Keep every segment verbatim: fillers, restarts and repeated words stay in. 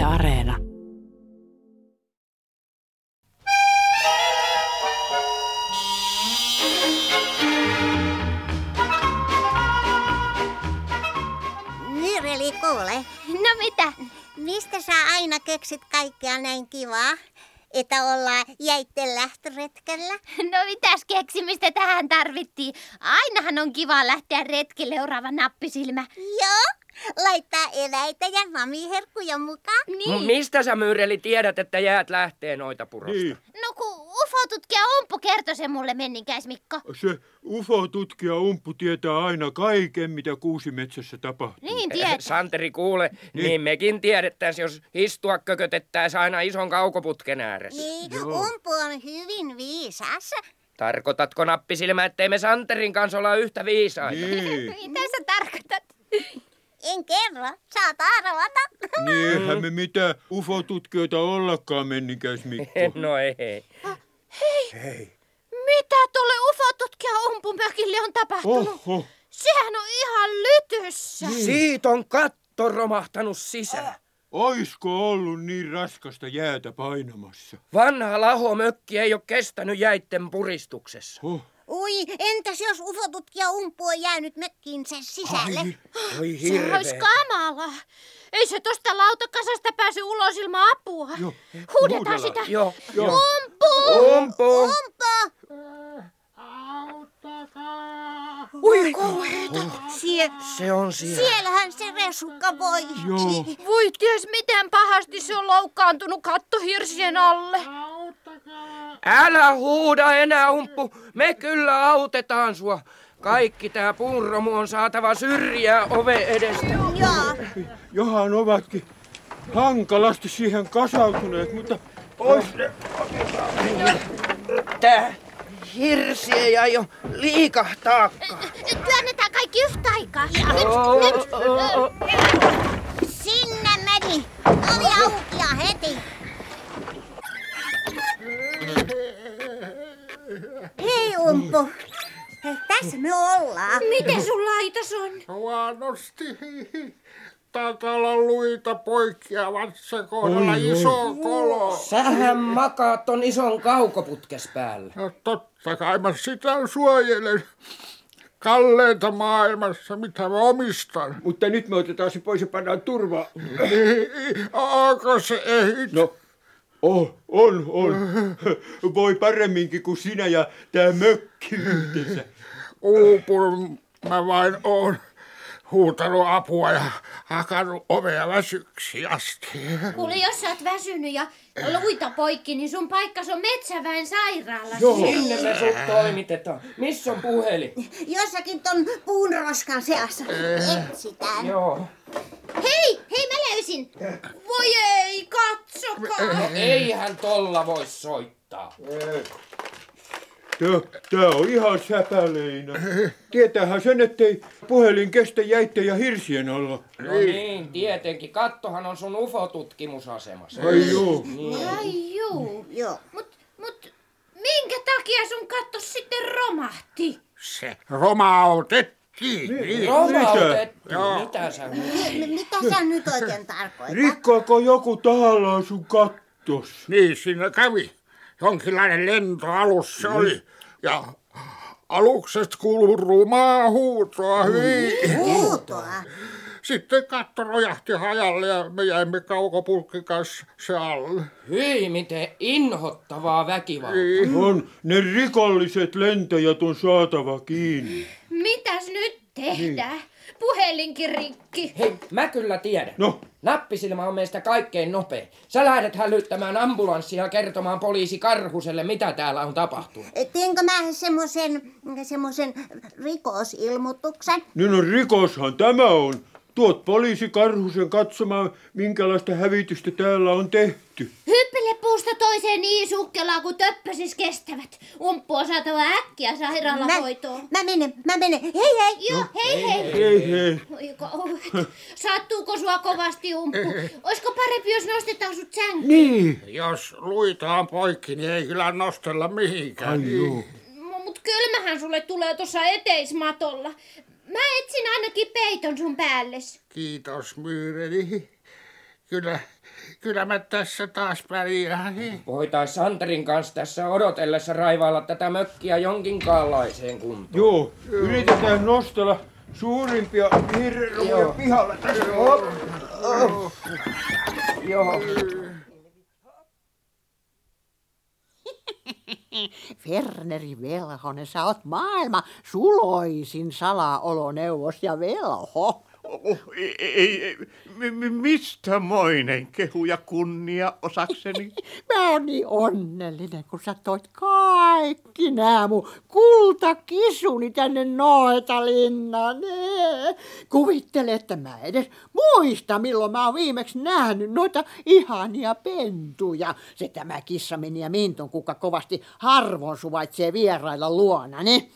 Areena. Myyreli, kuule. No mitä? Mistä sä aina keksit kaikkea näin kivaa, että ollaan jäitten lähtöretkellä? No mitäs keksimistä tähän tarvittiin? Ainahan on kiva lähteä retkelle, orava nappisilmä. Joo, laittaa eväitä ja mamiherkkuja mukaan. Niin. Mistä sä, Myyreli, tiedät, että jäät lähtee noita purosta? Niin. No kun ufotutkija Umppu kertoi sen mulle, menninkäis Mikko. Se U F O-tutkija Umppu tietää aina kaiken, mitä Kuusimetsässä tapahtuu. Niin tietää. Santeri, kuule, niin, niin mekin tiedettäis, jos istua kökötettäis aina ison kaukoputken ääressä. Niin, Joo. Umppu on hyvin viisas. Tarkoitatko, nappisilmä, ettei me Santerin kanssa olla yhtä viisaita? Niin. Mitä sä tarkoitat? En kerro, saat arvata. Niin, eihän me mitään U F O-tutkijoita ollakaan, menninkäis Mikko. No ei. Hei, Hei. mitä tuolle ufotutkija Umpun mökille on tapahtunut? Oho. Sehän on ihan lytyssä. Siitä on katto romahtanut sisään. Oisko ollut niin raskasta jäätä painamassa? Vanha lahomökki ei ole kestänyt jäitten puristuksessa. Oh. Ui, entäs jos ufotutkija Umppu on jäänyt mökkiinsä sisälle? Ai. Oi Se olisi hirveä. kamalaa. Ei se tosta lautakasasta pääse ulos ilman apua. Joo, Huudetaan huudellaan. sitä. Joo, joo. Umppu! Umpu! Umppu! Ui, Sie- se on siellä. siellähän se resukka voi. Joo. Voi ties miten pahasti se on loukkaantunut kattohirsien alle. Älä huuda enää, Umppu. Me kyllä autetaan sua. Kaikki tää puunromu on saatava syrjää ove edestä. Joo. Johan ovatkin hankalasti siihen kasautuneet, mutta ois ne... Tää hirsi ei aio liikahtaakaan. Työnnetään kaikki yhtä aikaa. Oo, Nyt, nyt. oo, oo. Sinne meni. Ovi auki ja heti. Hei Umppu. Hei, tässä me ollaan. Miten sun laitos on? Huonosti. Taitaa olla luita poikkia vatsakohdalla, iso kolo. Sähän makaat ton ison kaukoputkes päällä. No totta kai mä sitä suojelen. Kalleita maailmassa, mitä mä omistan. Mutta nyt me otetaan se pois ja pannaan turvaa. Onko se ei? No, oh, on, on. Voi paremminkin kuin sinä ja tää mökki yhdessä. Uupun mä vain oon. Huutanut apua ja hakannut ovea väsyksi asti. Kuule, jos sä oot väsynyt ja luita poikki, niin sun paikkas on Metsäväen sairaalassa. Joo. Sinne me sut toimitetaan. Missä on puhelin? Jossakin ton puun roskan seassa. Etsitään. Joo. Hei, hei mä löysin. Voi ei, katsokaa. No eihän tolla voi soittaa. Tää, tää on ihan säpäleinä. Tietäähän sen, ettei puhelin kestä jäitten ja hirsien alla. No niin, tietenkin. Kattohan on sun ufotutkimusasemassa. Ai joo. Ai juu. Joo. Mut, mut minkä takia sun katto sitten romahti? Se romautettiin. Niin. Romautettiin. Joo. Mitä sä nyt? M- mitä sä nyt oikein tarkoitat? Rikkoako joku tahallaan sun kattos? Niin siinä kävi. Jonkinlainen lentoalus se oli. Ja aluksesta kuului rumaa huutoa. Hyvin. Huutoa. Sitten katto rojahti hajalle ja me jäimme kaukopulkki kanssa se alle. Hyi, miten inhottavaa väkivaltaa. On, ne rikolliset lentäjät on saatava kiinni. Mitäs nyt tehdään? Puhelinkin rikki. Hei, mä kyllä tiedän. No. Nappisilmä on meistä kaikkein nopein. Sä lähdet hälyttämään ambulanssia ja kertomaan poliisi Karhuselle, mitä täällä on tapahtunut. Teenkö mä semmosen, semmosen rikosilmoituksen? Niin no rikoshan tämä on. Tuot poliisi Karhusen katsomaan, minkälaista hävitystä täällä on tehty. Hyppele puusta toiseen niin sukkelaa, kun töppösis kestävät. Umppu on saatava äkkiä sairaalahoitoon. Mä, mä menen, mä menen. Hei hei! Joo, hei hei. Hei hei. Oi kauheet. Sattuuko sua kovasti, Umppu? Oisko parempi, jos nostetaan sut sänkyyn? Niin. Jos luita on poikki, niin ei kyllä nostella mihinkään. Ai joo. No, mut kylmähän sulle tulee tuossa eteismatolla. Mä etsin ainakin peiton sun päälles. Kiitos, Myyreli. Kyllä, kyllä mä tässä taas pärjään. Voitais Santerin kanssa tässä odotellessa raivailla tätä mökkiä jonkinkaanlaiseen kuntoon. Joo, yritetään nostella suurimpia hirruja pihalle. Joo. Oh. Joo. Verneri Velhonen, sä oot maailman suloisin salaoloneuvos ja velho. Oh, ei, ei, ei. M- mistä moinen kehu ja kunnia osakseni? Mä oon niin onnellinen, kun sä toit kaikki nää mun kultakisuni tänne Noetalinnaan. Kuvittele, että mä edes muista, milloin mä oon viimeksi nähnyt noita ihania pentuja. Se tämä kissamini ja Mintun kukka kovasti harvoin suvaitsee vierailla luonani.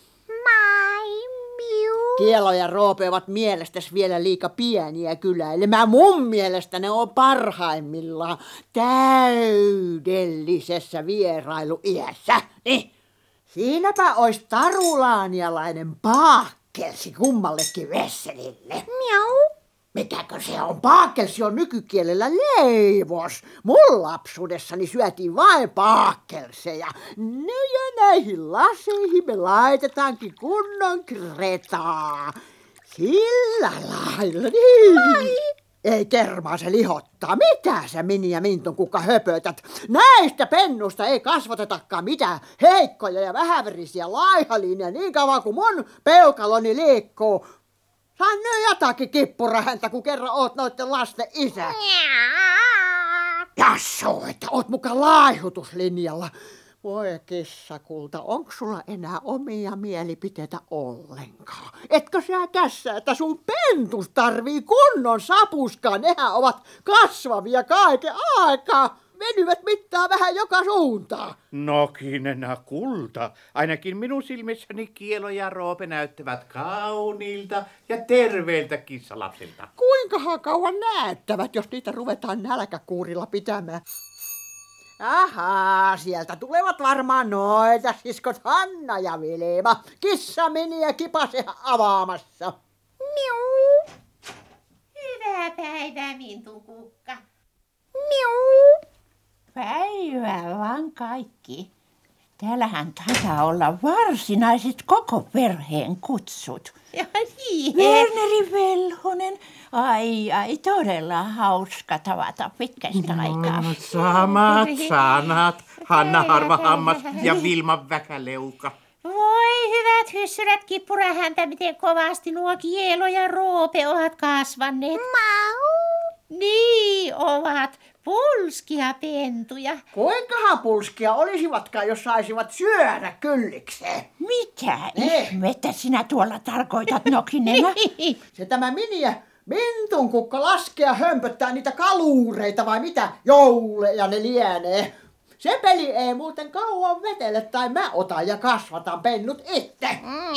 Kielo ja Roope ovat mielestäsi vielä liika pieniä kyläilemään. Mun mielestä ne on parhaimmillaan täydellisessä vierailuiässä. Niin, siinäpä ois tarulaanialainen paakkelsi kummallekin vesselille. Miau. Mikäkö se on? Paakkelsi on nykykielellä leivos. Mun lapsuudessani syötiin vain paakkelseja. No ja näihin laseihin me laitetaankin kunnon kretaa. Sillä lailla niin. Ai. Ei kermaa se lihottaa. Mitä sä Mini ja Mintun kukka höpötät? Näistä pennusta ei kasvatetakaan mitään heikkoja ja vähäverisiä laihaliinia niin kauan kuin mun peukaloni liikkuu. Saan nyt jotakin kippurahäntä, kun kerran oot noitten lasten isä. Jasso, että oot muka laihutuslinjalla. Voi kissakulta, onko sulla enää omia mielipiteitä ollenkaan? Etkö sä kässä, että sun pentus tarvii kunnon sapuskaa? Nehän ovat kasvavia kaiken aikaa. Venyvät mittaa vähän joka suuntaan. Nokinena kulta. Ainakin minun silmissäni Kielo ja Roope näyttävät kauniilta ja terveiltä kissalapsilta. Kuinkahan kauan näyttävät, jos niitä ruvetaan nälkäkuurilla pitämään? Ahaa, sieltä tulevat varmaan noita siskot Hanna ja Vilma. Kissa Mini ja Kipase avaamassa. Miu. Hyvää päivää, Mintun kukka. Miu. Päivää vaan kaikki. Täällähän taitaa olla varsinaiset koko perheen kutsut. Ja niin. Verneri Velhonen, ai ai, todella hauska tavata pitkästä aikaa. No, samat sanat. Hanna Harvahammas ja Vilma Väkäleuka. Voi hyvät hyssyrät, kippurahäntä, miten kovasti nuo Kielo ja Roope ovat kasvanneet. Mau. Niin ovat, pulskia pentuja. Kuinkahan pulskia olisivatkaan, jos saisivat syödä kyllikseen? Mitä Ne. ihmettä sinä tuolla tarkoitat, Nokinena? Se tämä Mini ja Mintun kukka laskee ja hömpöttää niitä kaluureita vai mitä jouleja ne lienee. Se peli ei muuten kauan vetele tai mä otan ja kasvatan pennut itse.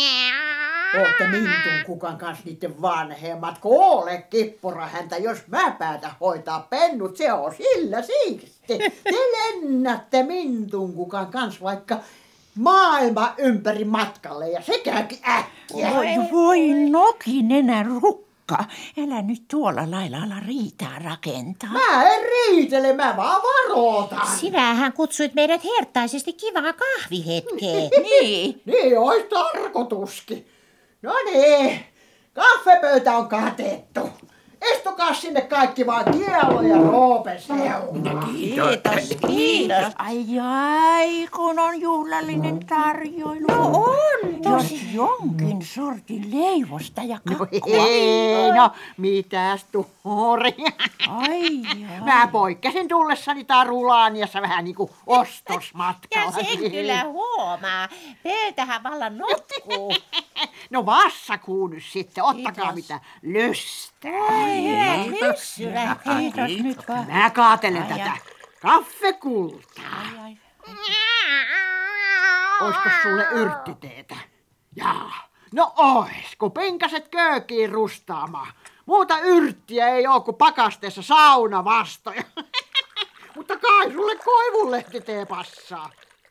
Ootte Mintun kukan kanssa niiden vanhemmat. Kuole kippurahäntä, jos mä päätän hoitaa pennut, se on sillä siisti. Te lennätte Mintun kukan kanssa vaikka maailman ympäri matkalle ja se käykin äkkiä. Voi, voi Nokinenä rukka. Älä nyt tuolla lailla ala riitaa rakentaa. Mä en riitele, mä vaan varoitan. Sinähän kutsuit meidät hertaisesti kivaa kahvihetkeen. Niin. Niin ois tarkoituskin. No niin, kaffepöytä on katettu. Istukaa sinne kaikki vaan Kielo ja Roope seura. Kiitos, kiitos. Ai ai, kun on juhlallinen tarjoilu. No on Jos jonkin sortin leivosta ja No kakkua. ei, no mitäs tuori. Ai ai. Mä poikkesin tullessani Tarulaaniassa vähän niinku ostosmatkalla. Ja sen kyllä huomaa. Pöytähän vallan nokkuu. No vassakuu nyt sitten, ottakaa Kiitos. mitä lystää. Ai hyvät hyssyrät. Kiitos nyt vaan. Mä kaatelen Ai, tätä ai. kaffekultaa. Ai, ai. Oisko sulle yrttiteetä? Jaa. No ois, kun penkaset köökiin rustaamaan. Muuta yrttiä ei oo kuin pakasteessa saunavastoja. Mutta kai sulle koivunlehtitee passaa.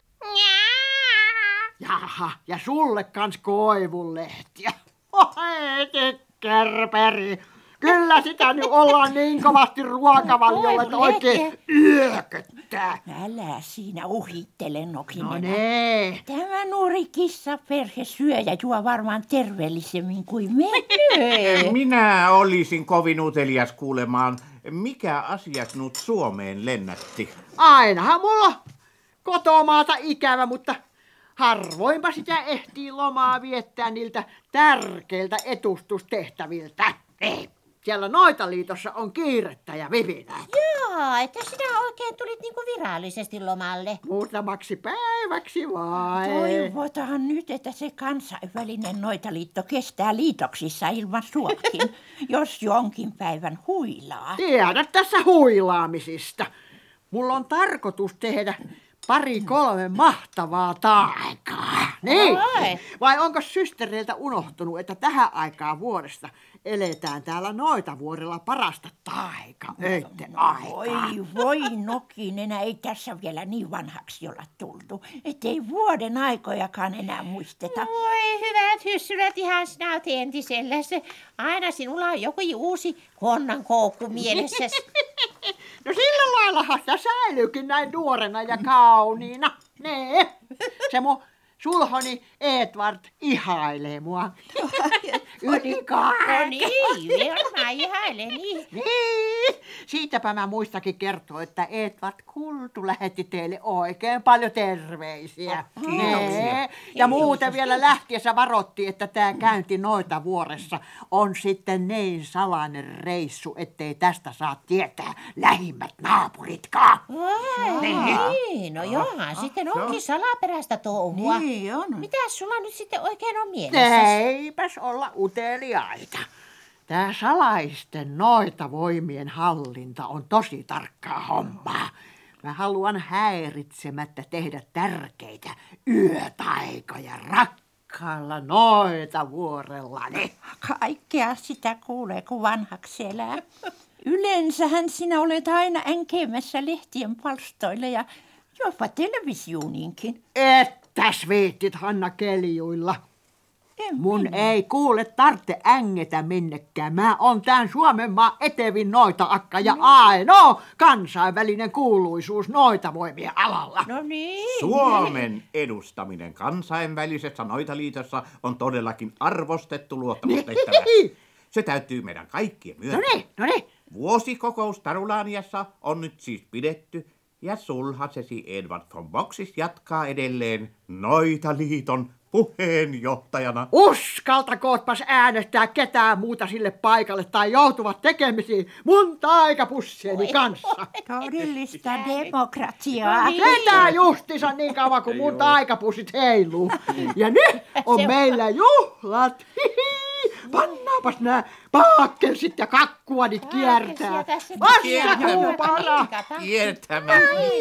Jaha, ja sulle kans koivunlehtiä. Oi, kärpäri. Kyllä sitä nyt ollaan niin kovasti ruokavaliolla, että oikein yököttää. Älä siinä uhittele, Nokinen. No nee. Tämä nuori kissaperhe syö ja juo varmaan terveellisemmin kuin me. Minä olisin kovin utelias kuulemaan, mikä asia sinut Suomeen lennätti. Ainahan mulla kotomaata ikävä, mutta harvoinpa sitä ehtii lomaa viettää niiltä tärkeiltä etustustehtäviltä. Ei. Siellä Noitaliitossa on kiirettä ja vipinää. Joo, että sinä oikein tulit niinku virallisesti lomalle. Muutamaksi päiväksi vai? Toivotaan nyt, että se kansainvälinen Noitaliitto kestää liitoksissa ilman suokin, jos jonkin päivän huilaa. Tiedät tässä huilaamisista. Mulla on tarkoitus tehdä pari kolme mahtavaa taikaa. Niin. Oi. Vai onko systereiltä unohtunut, että tähän aikaan vuodesta eletään täällä Noitavuorella parasta taikaöitten aikaa? Voi, voi Nokinen, ei tässä vielä niin vanhaksi olla tultu, ettei vuoden aikojakaan enää muisteta. Voi hyvät hyssylät, ihan sinä oot entisellä. Se, aina sinulla on joku uusi konnankoukku mielessäsi. No sillä laillahan sitä säilyykin näin nuorena ja kauniina. Nee. Se mun sulhoni Edward ihailee mua. Yli kaiken. No niin, varmaan ihailen niin. Niin. Siitäpä mä muistakin kertoa, että Edward Kultu lähetti teille oikein paljon terveisiä. Nee. Ja muuten vielä lähtiessä varotti, että tää käynti Noitavuoressa on sitten niin salainen reissu, ettei tästä saa tietää lähimmät naapuritkaan. Niin, no johan, sitten onkin salaperäistä touhua. Niin on. Mitäs sulla nyt sitten oikein on mielessä? Eipäs olla uteliaita. Tää salaisten Noitavoimien hallinta on tosi tarkkaa hommaa. Mä haluan häiritsemättä tehdä tärkeitä yötaikoja rakkaalla Noitavuorellani. Kaikkea sitä kuulee, kun vanhaksi elää. Yleensähän sinä olet aina änkeämässä lehtien palstoille ja jopa televisiooniinkin. Ettäs viittit, Hanna, keljuilla. En Mun minä. ei kuule tarvitse ängetä minnekään. Mä oon tän Suomen maan etevin noita-akka ja ainoa kansainvälinen kuuluisuus noitavoimien alalla. No niin. Suomen edustaminen kansainvälisessä Noitaliitossa on todellakin arvostettu luottamustehtävä. Se täytyy meidän kaikkien myöntää. No niin, no niin. Vuosikokous Tarulaaniassa on nyt siis pidetty ja sulhasesi Edward von Boxis jatkaa edelleen Noitaliiton puheenjohtajana. Uskaltakootpas äänestää ketään muuta sille paikalle tai joutuvat tekemisiin mun taikapussieni kanssa. Todellista demokratiaa. Tätä justiinsa niin kauan kuin mun taikapussit heiluu. Ja nyt on meillä juhlat. Pannaapas nää paakkelsit ja kakkuanit kiertää. Vassakuupara. Kiertämään.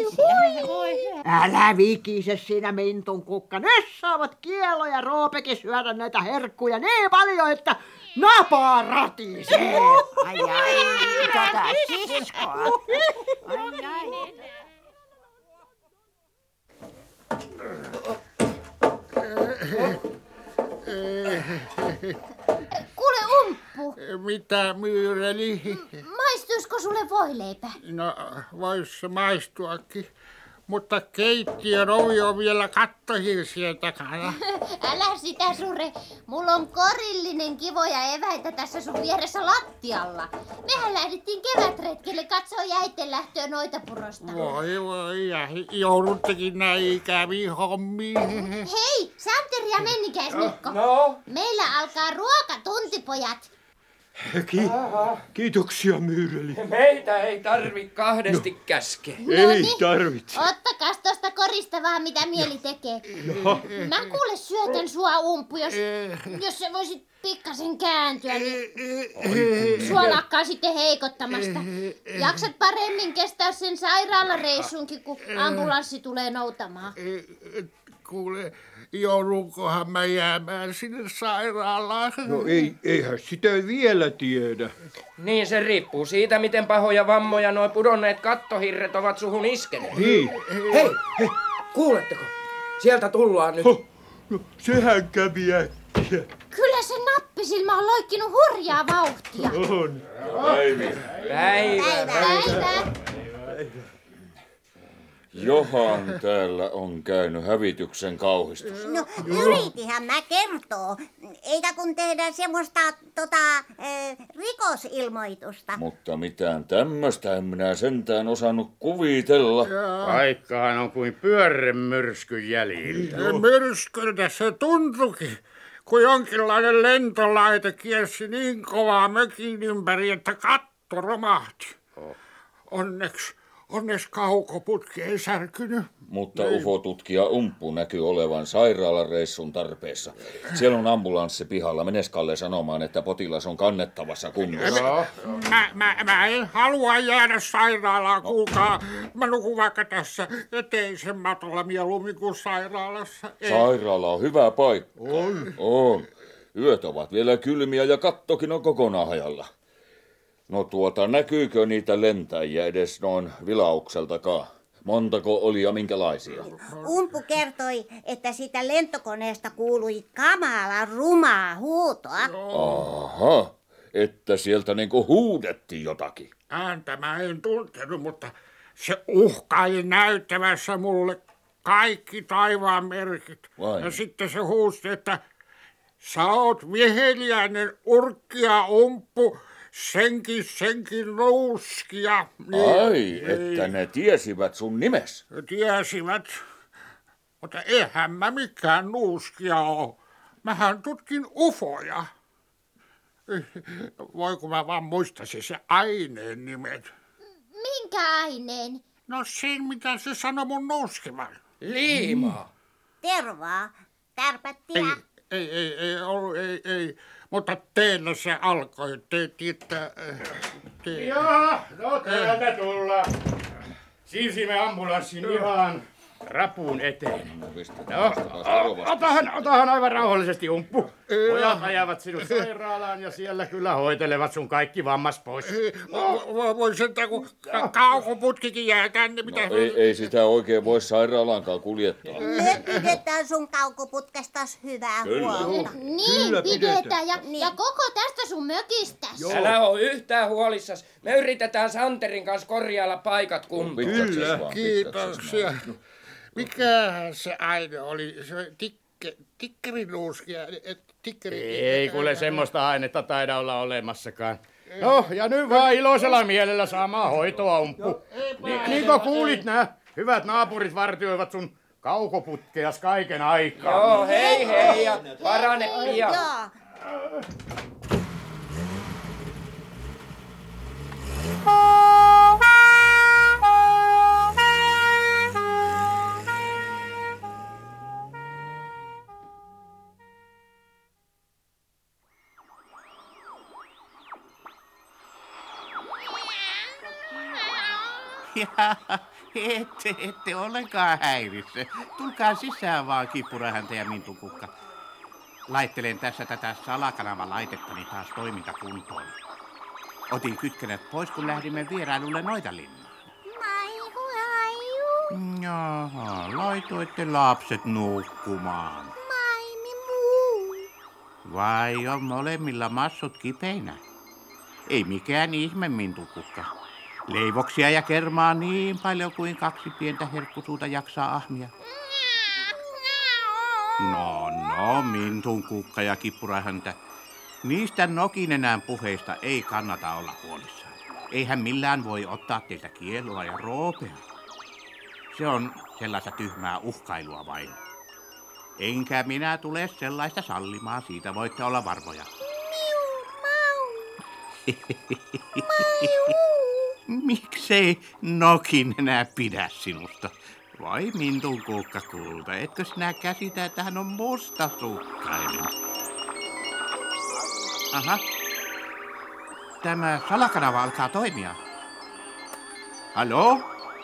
Älä vikise siinä mintun kukka. Nyt saavat Kielo ja Roopekin syödä näitä herkkuja niin paljon, että napa ratisee. Ai ai, tota siskoa. Ai ai. Kuule Umppu, Mitä Myyreli? maistuisiko sulle voileipä? No, vois se maistuakin. Mutta keittiön ovi on vielä kattohirsien takana. Älä sitä sure. Mulla on korillinen kivoja eväitä tässä sun vieressä lattialla. Mehän lähdettiin kevätretkelle katsoa jäitten lähtöä Noitapurosta. Voi voi, ja jouduttekin näin ikäviin hommiin. Hei, Santeri ja Mennikäis Mikko. No? Meillä alkaa ruokatunti, pojat. Ki- kiitoksia, Myyreli. Meitä ei tarvi kahdesti no. käskeä. Ei tarvitse. Ottakas tosta korista vaan mitä mieli tekee. Mä kuule syötän sua Umppu, jos, jos sä voisit pikkasen kääntyä, niin sua lakkaa sitten heikottamasta. Jaksat paremmin kestää sen sairaalareissunkin, kun ambulanssi tulee noutamaan. Kuule, joudunkohan mä jäämään sinne sairaalaan? No ei, eihän sitä vielä tiedä. Niin se riippuu siitä, miten pahoja vammoja nuo pudonneet kattohirret ovat suhun iskeneet. Niin. Hei, hei, kuuletteko? Sieltä tullaan nyt. Ho, no, sehän kävi äkkiä. Kyllä se nappi Kauppisilmä on loikkinut hurjaa vauhtia. On. Päivi. Päivä. Päivä. Johan täällä on käynyt hävityksen kauhistus. No, yritihän mä kertoo. Eikä kun tehdään semmoista tota, äh, rikosilmoitusta. Mutta mitään tämmöistä en minä sentään osannut kuvitella. Paikkahan on kuin pyörremyrskyn jäljiltä. Myrskyltä se tuntuikin, kun jonkinlainen lentolaite kiersi niin kovaa mökin ympäri, että katto romahti. Onneksi, onneksi kaukoputki ei särkynyt. Mutta U F O-tutkija Umppu näkyy olevan sairaalareissun tarpeessa. Siellä on ambulanssi pihalla. Menes Kalle sanomaan, että potilas on kannettavassa kunnossa. Mä, mä, mä en halua jäädä sairaalaan, kuulkaa. Mä nukun vaikka tässä eteisen matolla mieluummin kuin sairaalassa. Ei. Sairaala on hyvä paikka. On. On. Yöt ovat vielä kylmiä ja kattokin on kokonaan hajalla. No tuota, näkyykö niitä lentäjiä edes noin vilaukseltakaan? Montako oli ja minkälaisia? Umpu kertoi, että siitä lentokoneesta kuului kamala rumaa huutoa. Aha, että sieltä niinku huudettiin jotakin. Ääntä mä en tuntenut, mutta se uhkaili näyttävässä mulle kaikki taivaan merkit. Vai? Ja sitten se huusi, että sä oot viheliäinen urkkia Umppu, senkin, senkin nuuskia. Niin, ai, ei. Että ne tiesivät sun nimes? Tiesivät, mutta eihän mä mikään nuuskia oo. Mähän tutkin ufoja. Voi kun mä vaan muistaisin se aineen nimet. Minkä aineen? No sen, mitä se sanoi mun nuuskivan. Liimaa. Tervaa, tärpättiä. Ei, ei, ei, ei ollut, ei, ei. Mutta teillä se alkoi. Te tiedätte... Te... Joo, no täältä tullaan. Siirsimme ambulanssin ihan rapuun eteen. No, otahan, otahan aivan rauhallisesti, Umppu. Pojat ajavat sinut sairaalaan ja siellä kyllä hoitelevat sun kaikki vammas pois. Voi sentään, kun kaukoputkikin jää tänne. Mitä... No, ei, ei sitä oikein voi sairaalaankaan kuljettaa. Me pidetään sun kaukoputkestas hyvää huolta. Niin, kyllä pidetään. Ja, niin. ja koko tästä sun mökistäs. Joo. Älä oo yhtään huolissas. Me yritetään Santerin kanssa korjailla paikat kuntoon. Kyllä, kiitoksia. Mikähän se aine oli? Se tikke, tikkerinuuskia? Tikkeri... Ei kuule semmoista ainetta taida olla olemassakaan. No, ja nyt vaan iloisella mielellä saamaan hoitoa, Umppu. Ni, niin kuin kuulit, nää hyvät naapurit vartioivat sun kaukoputkeas kaiken aikaa. Joo, hei hei ja parane pian. Ja ette, ette ollenkaan häirissä. Tulkaa sisään vaan, Kippurahäntä ja Mintukukka. Laittelen tässä tätä salakanavalaitettani taas toimintakuntoon. Otin kytkenet pois, kun lähdimme vierailulle Noitalinnaan. Maihu, haju. Jaha, laitoitte lapset nukkumaan. Maimi muu. Vai on molemmilla massut kipeinä? Ei mikään ihme, Mintukukka. Leivoksia ja kermaa niin paljon kuin kaksi pientä herkkusuuta jaksaa ahmia. No, no, Mintukukka ja Kippurahäntä. Niistä nokinenään puheista ei kannata olla huolissaan. Eihän millään voi ottaa teiltä kielua ja roopea. Se on sellaista tyhmää uhkailua vain. Enkä minä tule sellaista sallimaan, siitä voitte olla varmoja. Miu, mau. Miksei nokin enää pidä sinusta? Vai Mintukukka kulta, etkö sinä käsitä, että hän on mustasukkainen? Aha. Tämä salakanava alkaa toimia. Haloo?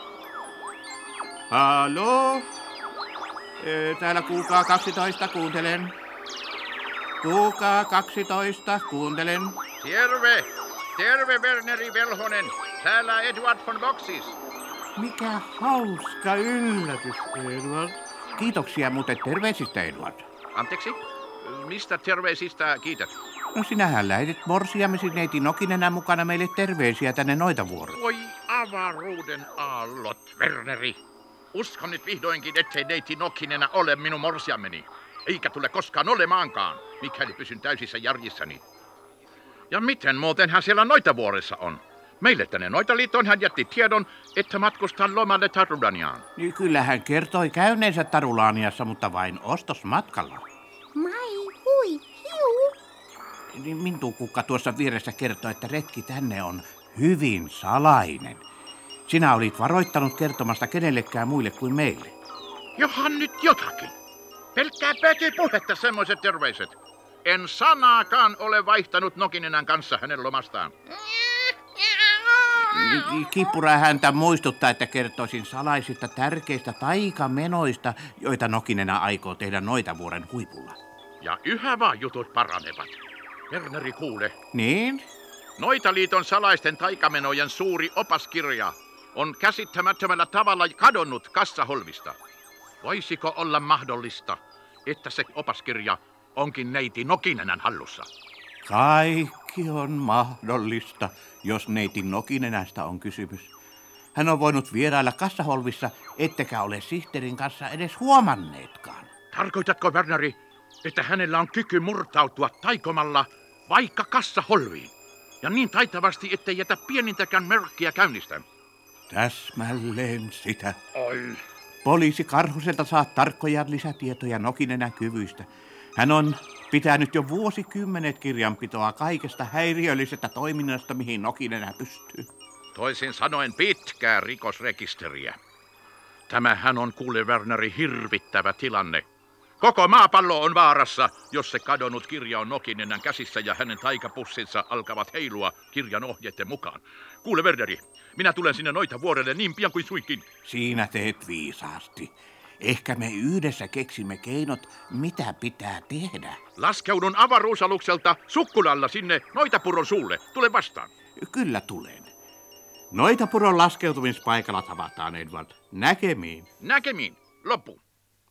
Haloo? Täällä kuulkaa kaksitoista, kuuntelen. Kuulkaa kaksitoista, kuuntelen. Terve! Terve, Werneri Velhonen! Täällä Edward von Boxis. Mikä hauska yllätys, Edward. Kiitoksia muuten terveisistä, Edward. Anteeksi? Mistä terveisistä kiität? No sinähän lähetit morsiamesi neiti Nokinenä mukana meille terveisiä tänne Noitavuorelle. Voi avaruuden aallot, Werneri. Uskon nyt vihdoinkin, ettei neiti Nokinenä ole minun morsiameni. Eikä tule koskaan olemaankaan, mikäli pysyn täysissä järjissäni. Ja miten muuten hän siellä Noitavuoressa on? Meille tänne Noitaliittoon hän jätti tiedon, että matkustaa lomalle Tarulaniaan. Niin kyllä hän kertoi käyneensä Tarulaniassa, mutta vain ostosmatkalla. Mai, hui, hiu. Niin Mintu Kukka tuossa vieressä kertoi, että retki tänne on hyvin salainen. Sinä olit varoittanut kertomasta kenellekään muille kuin meille. Johan nyt jotakin. Pelkkää pötypuhetta semmoiset terveiset. En sanaakaan ole vaihtanut Nokinenän kanssa hänen lomastaan. Kippura häntä muistuttaa, että kertoisin salaisista tärkeistä taikamenoista, joita Nokinenä aikoo tehdä Noitavuoren huipulla. Ja yhä vaan jutut paranevat. Werneri, kuule. Niin? Noitaliiton salaisten taikamenojen suuri opaskirja on käsittämättömällä tavalla kadonnut kassaholvista. Voisiko olla mahdollista, että se opaskirja onkin neiti Nokinenän hallussa? Kaikki on mahdollista, jos neiti Nokinenästä on kysymys. Hän on voinut vierailla kassaholvissa, ettekä ole sihteerin kanssa edes huomanneetkaan. Tarkoitatko, Werneri, että hänellä on kyky murtautua taikomalla vaikka kassaholviin? Ja niin taitavasti, ettei jätä pienintäkään merkkiä käynnistä? Täsmälleen sitä. Oi. Poliisi Karhuselta saa tarkkoja lisätietoja Nokinenän kyvyistä. Hän on pitänyt jo vuosikymmenet kirjanpitoa kaikesta häiriöllisestä toiminnasta, mihin Nokinenä pystyy. Toisin sanoen pitkää rikosrekisteriä. Tämähän on, kuule Werneri, hirvittävä tilanne. Koko maapallo on vaarassa, jos se kadonnut kirja on Nokinenän käsissä ja hänen taikapussinsa alkavat heilua kirjan ohjeiden mukaan. Kuule Werneri, minä tulen sinne Noitavuorelle niin pian kuin suinkin. Siinä teet viisaasti. Ehkä me yhdessä keksimme keinot, mitä pitää tehdä. Laskeudun avaruusalukselta Sukkulalla sinne Noitapuron suulle. Tule vastaan. Kyllä tulen. Noitapuron laskeutumispaikalla tavataan, Edward. Näkemiin. Näkemiin. Loppu.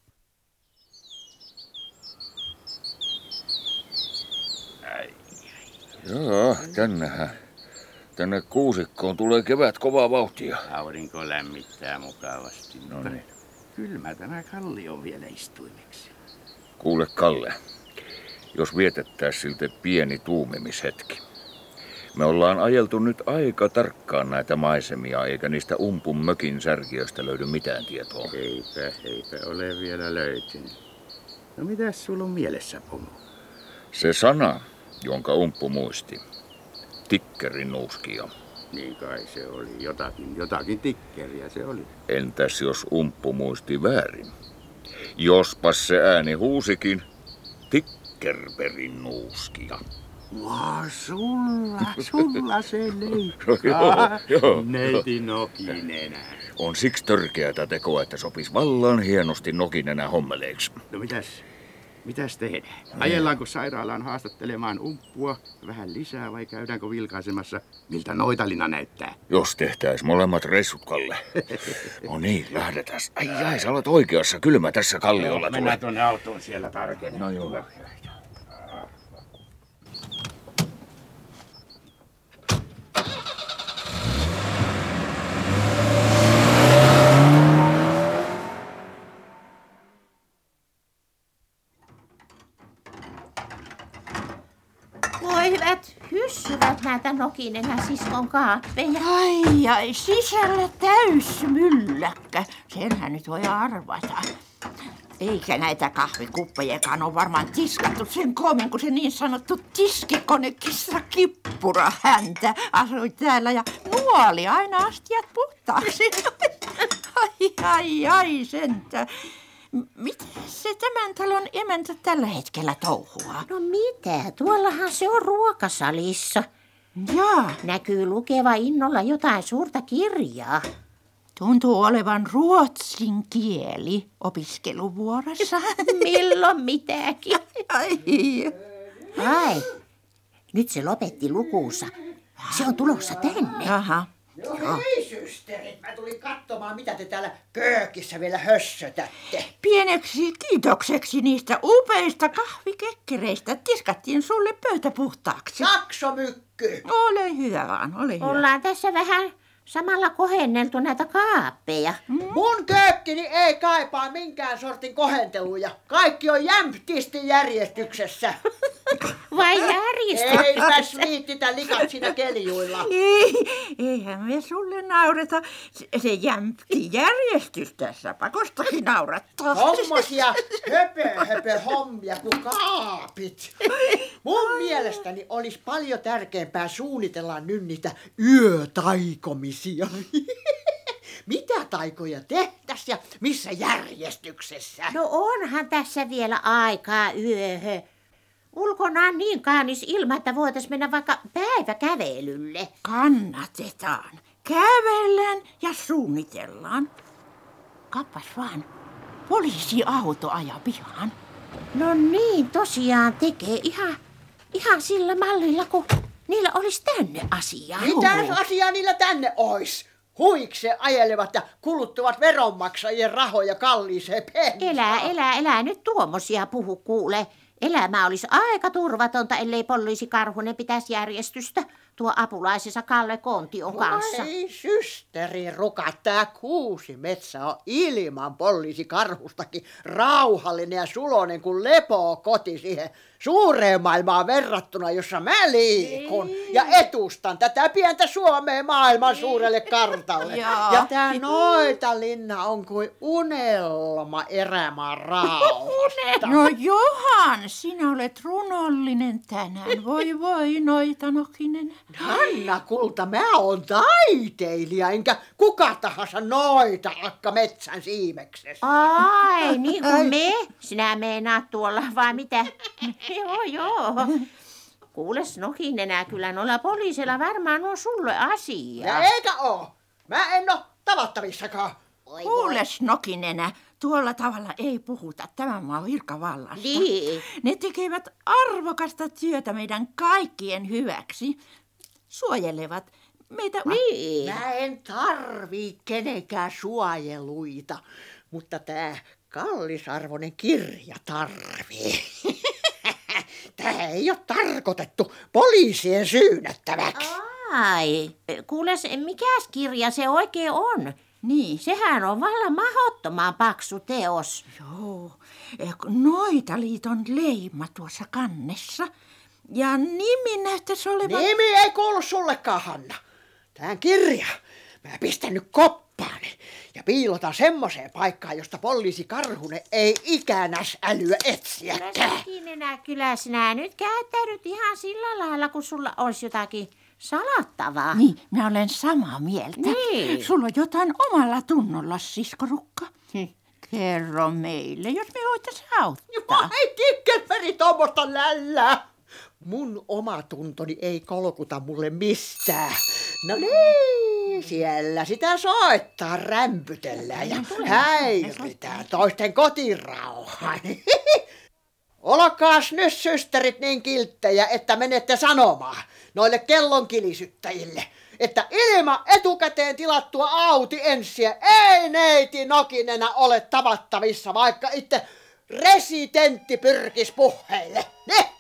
Joo, tännehän. Tänne kuusikkoon tulee kevät kovaa vauhtia. Aurinko lämmittää mukavasti. No niin. Kylmä tämä kalli on vielä istuimeksi. Kuule Kalle, jos vietettäisiin siltä pieni tuumimishetki. Me ollaan ajeltu nyt aika tarkkaan näitä maisemia, eikä niistä Umpun mökin särkiöistä löydy mitään tietoa. Eipä, eipä ole vielä löytynyt. No mitäs sulla on mielessä, Pomo? Se sana, jonka Umppu muisti. Tikkerin nuuskio. Niin kai se oli. Jotakin, jotakin tikkeriä se oli. Entäs jos Umppu muisti väärin? Jospas se ääni huusikin Tikkerberin nuuskia. Vaan sulla, sulla se leikkaa. joo, joo. Neiti Nokinenä. On siksi törkeätä tekoa, että sopis vallan hienosti Nokinenä hommeleiksi. No mitäs, mitäs tehdään? Ajellaanko sairaalaan haastattelemaan Umppua vähän lisää vai käydäänkö vilkaisemassa, miltä Noitalina näyttää? Jos tehtäis molemmat reissut, Kalle. No niin, lähdetään. Ai ai, sä olet oikeassa. Kylmä tässä kalliolla tulee. Mennään tuonne autoon siellä tarkemmin. No joo. Voi hyvät hyssyvät näitä Nokinenä siskon kaappeja. Ai ai, sisällä täysmylläkkä. Senhän nyt voi arvata. Eikä näitä kahvikuppejakaan ole varmaan tiskattu sen koomin, kun se niin sanottu tiskikonekissa Kippura häntä asui täällä ja nuoli aina astiat puhtaaksi. Ai ai ai sentä. Mitä se tämän talon emäntä tällä hetkellä touhuaa? No mitä? Tuollahan se on ruokasalissa. Jaa. Näkyy lukeva innolla jotain suurta kirjaa. Tuntuu olevan ruotsin kieli opiskeluvuorossa. Milloin mitäkin. Ai. Ai, nyt se lopetti lukuunsa. Se on tulossa tänne. Aha. No hei systerit, mä tulin katsomaan mitä te täällä köökissä vielä hössötätte. Pieneksi kiitokseksi niistä upeista kahvikekkereistä tiskattiin sulle pöytä puhtaaksi. Saksomykky! Ole hyvä vaan, ole hyvä. Ollaan tässä vähän samalla kohenneltu näitä kaappeja. Mm. Mun köökkini ei kaipaa minkään sortin kohenteluja. Kaikki on jämptisti järjestyksessä. Vai järjestyksessä? Eipäs viittitä likat siinä keljuilla. Ei, eihän me sulle naureta. Se, se jämpti järjestys tässä pakostakin naurattaa. Hommosia höpö höpö hommia kuin kaapit. Mun mielestäni olisi paljon tärkeämpää suunnitella nyt niitä yötaikomisia. Mitä taikoja tehtäisiin ja missä järjestyksessä? No onhan tässä vielä aikaa yöhön. Ulkona on niin kaunis ilma, että voitaisiin mennä vaikka päiväkävelylle. Kannatetaan. Kävellään ja suunnitellaan. Kappas vaan. Poliisiauto ajaa pihaan. No niin, tosiaan tekee ihan, ihan sillä mallilla, kun niillä olisi tänne asiaa. Mitäs asiaa niillä tänne ois? Huikse ajelevat ja kuluttavat veronmaksajien rahoja kalliiseen pensaan. Elää, elää, elää nyt tuommoisia puhu kuule. Elämä olisi aika turvatonta, ellei poliisi Karhunen pitäisi järjestystä tuo apulaisensa Kalle Kontion kanssa. Ei systeri rukat, tää kuusi metsä on ilman poliisi Karhustakin rauhallinen ja sulonen kuin lepoo koti siihen suureen maailmaan verrattuna, jossa mä liikun ei. Ja etustan tätä pientä Suomea maailman suurelle kartalle. Ja tää Noitalinna on kuin unelma erämaan rauhasta. No Johan, sinä olet runollinen tänään. Voi voi, Noitanokinen. Hanna kulta, mä oon taiteilija, enkä kuka tahansa noita akka metsän siimeksessä. Ai, niin kuin me? Sinä meinaat tuolla vai mitä? Joo, joo. Kuules Nokinenä, kyllä noilla poliisilla varmaan on sulle asiaa. Ja eikä oo. Mä en oo tavattavissakaan. Kuules Nokinenä, tuolla tavalla ei puhuta tämän maan virkavallasta. Niin. Ne tekevät arvokasta työtä meidän kaikkien hyväksi. Suojelevat meitä. Niin. Mä en tarvii kenenkään suojeluita, mutta tää kallisarvoinen kirja tarvii. Tää ei ole tarkoitettu poliisien syynättäväksi. Ai, kuules, mikäs kirja se oikein on? Niin. Sehän on vallan mahdottoman paksu teos. Joo, Noitaliiton leima tuossa kannessa. Ja nimi näyttäisi olevan... Nimi ei kuulu sullekaan, Hanna. Tän kirja mä pistän nyt koppaani ja piilotan semmoiseen paikkaan, josta poliisi Karhunen ei ikänäs älyä etsiäkään. Kyllä, kyllä sinä nyt käyttäydyt ihan sillä lailla, kun sulla olisi jotakin salattavaa. Niin, minä olen samaa mieltä. Niin. Sulla on jotain omalla tunnolla, siskorukka. Hm. Kerro meille, jos me voitaisiin auttaa. Vai kikkelperi tuommoista lällää. Mun oma tuntoni ei kolkuta mulle mistään. No niin, siellä sitä soittaa, rämpytellään ja häiritään toisten kotirauhan. Olkaas nyt systerit niin kilttejä, että menette sanomaan noille kellonkilisyttäjille, että ilman etukäteen tilattua Audi ensiä ei neiti Nokinenä ole tavattavissa, vaikka itse residentti pyrkis puheille. Ne?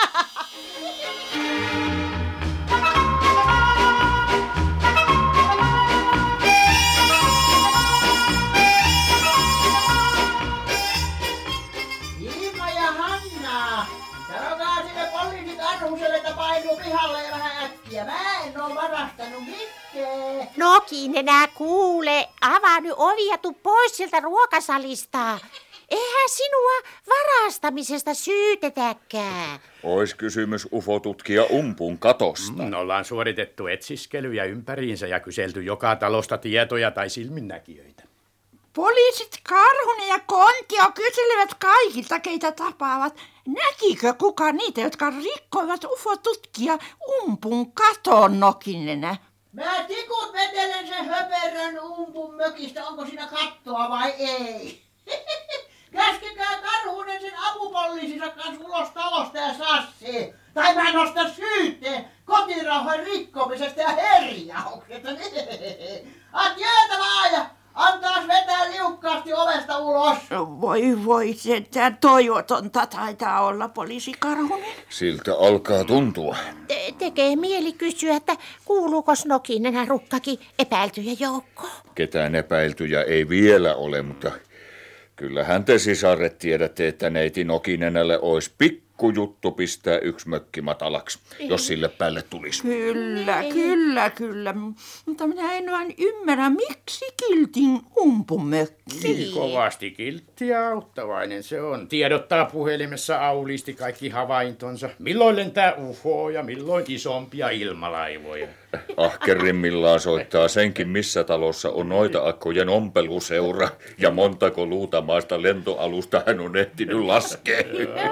Iima ja Hanna, sanokaa sille poliisi Karhuselle, että painuu pihalle ja vähän äkkiä. Mä en oo varastanut mitään. Nokinenä, kuule, avaa nyt ovi ja tuu pois sieltä ruokasalista. Eihän sinua varastamisesta syytetäkään. Ois kysymys ufotutkija Umpun katosta. Mm, ollaan suoritettu etsiskelyjä ympäriinsä ja kyselty joka talosta tietoja tai silminnäkijöitä. Poliisit Karhunen ja Kontio kyselevät kaikilta, keitä tapaavat. Näkikö kuka niitä, jotka rikkoivat ufotutkija Umpun katon, Nokinenä? Mä tikut vetelen sen höperön Umpun mökistä, onko siinä kattoa vai ei. Käskekää Karhunen sen apupoliisinsa kanssa ulos talosta ja sassii. Tai mä nostan syytteen kotirauhan rikkomisesta ja herjauksesta. Atjeeta vaan ja antaas vetää liukkaasti ovesta ulos. Voi voi, sentään toivotonta taitaa olla, poliisi Karhunen. Siltä alkaa tuntua. Te- tekee mieli kysyä, että kuuluuko Nokinenä Rukkakin epäiltyjä joukkoon. Ketään epäiltyjä ei vielä ole, mutta kyllähän te sisaret tiedätte, että neiti Nokinenälle olisi pikkujuttu pistää yksi mökki matalaksi, jos sille päälle tulisi. Kyllä, kyllä, kyllä. Mutta minä en vain ymmärrä, miksi kiltin umpumökki. Niin kovasti kiltti ja auttavainen se on. Tiedottaa puhelimessa auliisti kaikki havaintonsa. Milloin lentää U F O ja milloin isompia ilmalaivoja. Ahkerimmillaan soittaa senkin, missä talossa on noita akkojen ompeluseura ja montako luutamaista lentoalusta hän on ehtinyt laskea.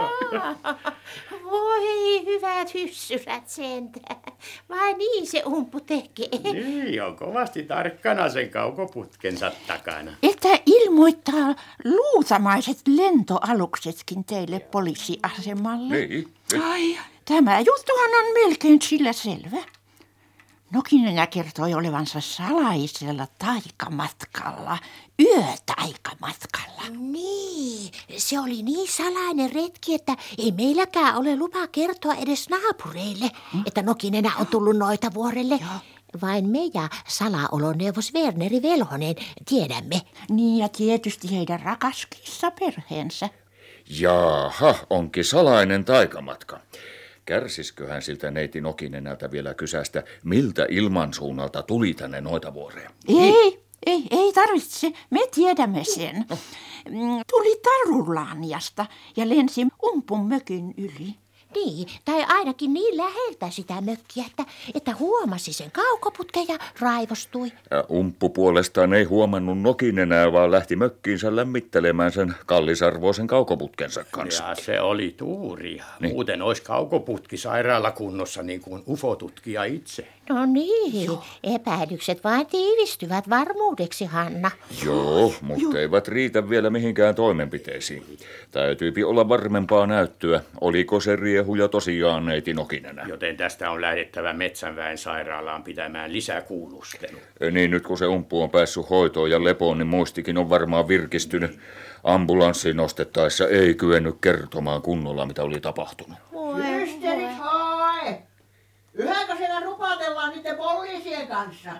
Voi hyvät hyssyrät sentään. Vai niin se umpu tekee? Niin, on kovasti tarkkana sen kaukoputkensa takana. Että ilmoittaa luutamaiset lentoaluksetkin teille poliisiasemalle. Niin. Ai, tämä juttuhan on melkein sillä selvä. Nokinenä kertoi olevansa salaisella taikamatkalla, yötaikamatkalla. Niin, se oli niin salainen retki, että ei meilläkään ole lupa kertoa edes naapureille, hmm? että Nokinenä on tullut Noitavuorelle. Joo. Vain me ja salaoloneuvos Werneri Velhonen tiedämme. Niin ja tietysti heidän rakas kissaperheensä. Jaha, onkin salainen taikamatka. Kärsisköhän siltä neiti Nokinenältä vielä kysästä, miltä ilmansuunnalta tuli tänne Noitavuoreen? Ei, ei, ei tarvitse. Me tiedämme sen. Tuli Tarulaaniasta ja lensi umpun mökin yli. Niin, tai ainakin niin läheltä sitä mökkiä, että, että huomasi sen kaukoputken ja raivostui. Ja umppu puolestaan ei huomannut Nokinenää, vaan lähti mökkiinsä lämmittelemään sen kallisarvoisen kaukoputkensa kanssa. Ja se oli tuuria. Niin. Muuten olisi kaukoputki sairaalakunnossa niin kuin U F O-tutkija itse. No niin, Joo. epäilykset vain tiivistyvät varmuudeksi, Hanna. Joo, mutta Joo. eivät riitä vielä mihinkään toimenpiteisiin. Täytyypi olla varmempaa näyttöä, oliko se riehuja tosiaan neiti Nokinenä. Joten tästä on lähdettävä Metsänväen sairaalaan pitämään lisäkuulustelu. Niin, nyt kun se umppu on päässyt hoitoon ja lepoon, niin muistikin on varmaan virkistynyt. Ambulanssiin nostettaessa ei kyennyt kertomaan kunnolla, mitä oli tapahtunut. Systerit, hoi! Yhäkö siellä rupatellaan niiden poliisien kanssa?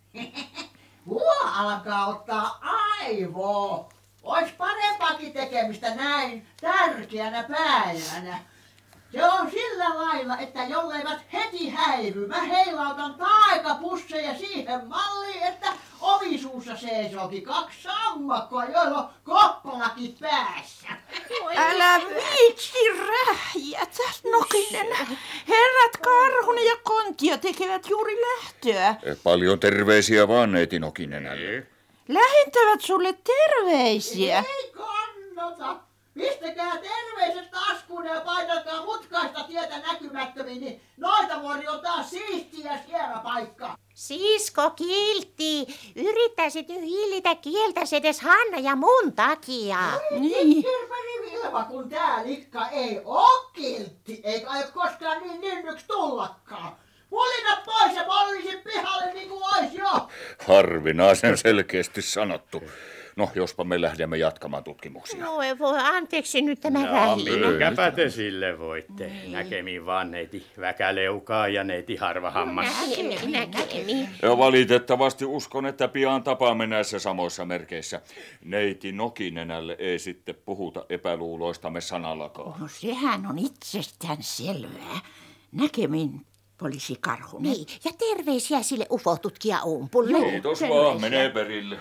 Mua alkaa ottaa aivoa. Ois parempaakin tekemistä näin tärkeänä päivänä. Se on sillä lailla, että jolleivät heti häivy, mä heilautan taikapusseja siihen malliin, että ovisuussa seisookin kaksi sammakkoa, joilla on koppalakin päässä. Älä viitsi rähjätä, Nokinen. Herrat Karhunen ja Kontio tekevät juuri lähtöä. Paljon terveisiä vaan neiti Nokinenälle. Lähentävät sulle terveisiä. Ei kannata. Pistäkää terveiset taskuun ja painelkaa mutkaista tietä näkymättömiin, niin Noitavuori on taas siisti ja sievä paikka. Sisko Kiltti, yrittäisit nyt hillitä kieltäsi edes Hanna ja mun takia. Niin. Kirperi Vilma, kun tää likka ei oo kiltti, eikä aio koskaan niin nynnyks tullakaan. Pulinat pois ja poliisin pihalle niin kuin ois jo. Harvinaisen selkeästi sanottu. No, jospa me lähdemme jatkamaan tutkimuksia. No voi, anteeksi nyt tämä no, rähinä. minkäpä te sille voitte. Niin. Näkemiin vaan neiti väkäleukaa ja neiti harvahammas. Näkemiin, näkemiin. Ja valitettavasti uskon, että pian tapaamme näissä samoissa merkeissä. Neiti Nokinenälle ei sitten puhuta epäluuloistamme sanallakaan. No sehän on itsestään selvää. Näkemiin, poliisi Karhunen. Niin, ja terveisiä sille U F O-tutkija Umpulle. Kiitos vaan, menee perille.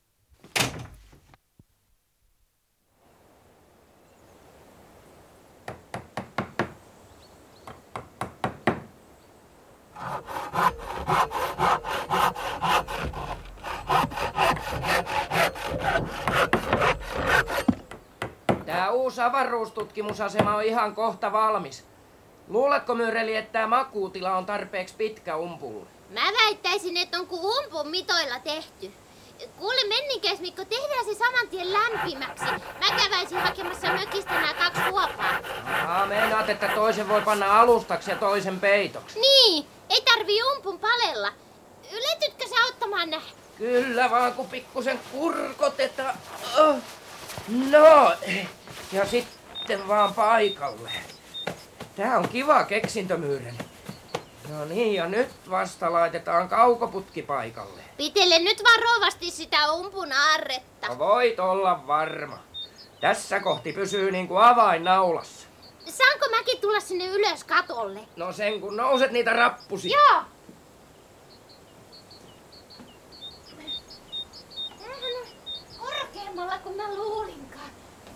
Tämä uusi avaruustutkimusasema on ihan kohta valmis. Luuletko, Myreli, että tämä makuutila on tarpeeksi pitkä umpulle? Mä väittäisin, että on kuin umpun mitoilla tehty. Kuule menninkäis Mikko, tehdään se saman tien lämpimäksi. Mä käväisin hakemassa mökistä nämä kaksi huopaa. Aa, meinaat, että toisen voi panna alustaksi ja toisen peitoksi. Niin, ei tarvii umpun palella. Yletytkö sä auttamaan nää? Kyllä vaan, kun pikkusen kurkotetaan. Oh. No, ja sitten vaan paikalle. Tää on kiva keksintö, Myyreli. No niin, ja nyt vasta laitetaan kaukoputki paikalle. Pitele nyt varovasti sitä umpun aarretta. No voit olla varma. Tässä kohti pysyy niin kuin avain naulassa. Saanko mäkin tulla sinne ylös katolle? No sen kun nouset niitä rappusia. Joo. Tämähän on korkeammalla kuin mä luulinkaan.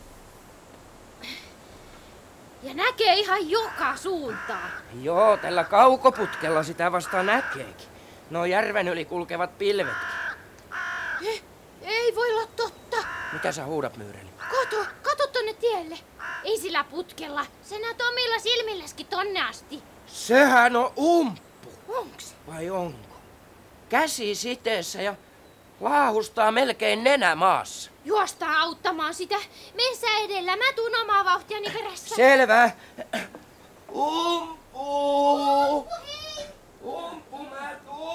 Ja näkee ihan joka suuntaan. Joo, tällä kaukoputkella sitä vasta näkeekin. No järven yli kulkevat pilvetkin. Eh, ei voi olla totta. Mitä sä huudat, Myyreli? Kato, kato tonne tielle. Ei sillä putkella. Sä näet omilla silmilläskin tonne asti. Sehän on umppu. Onks? Vai onko? Käsi siteessä ja laahustaa melkein nenä maassa. Juostaa auttamaan sitä. Mene sä edellä, mä tuun omaa vauhtiani perässä. Selvä. Umpu! Umpu, mä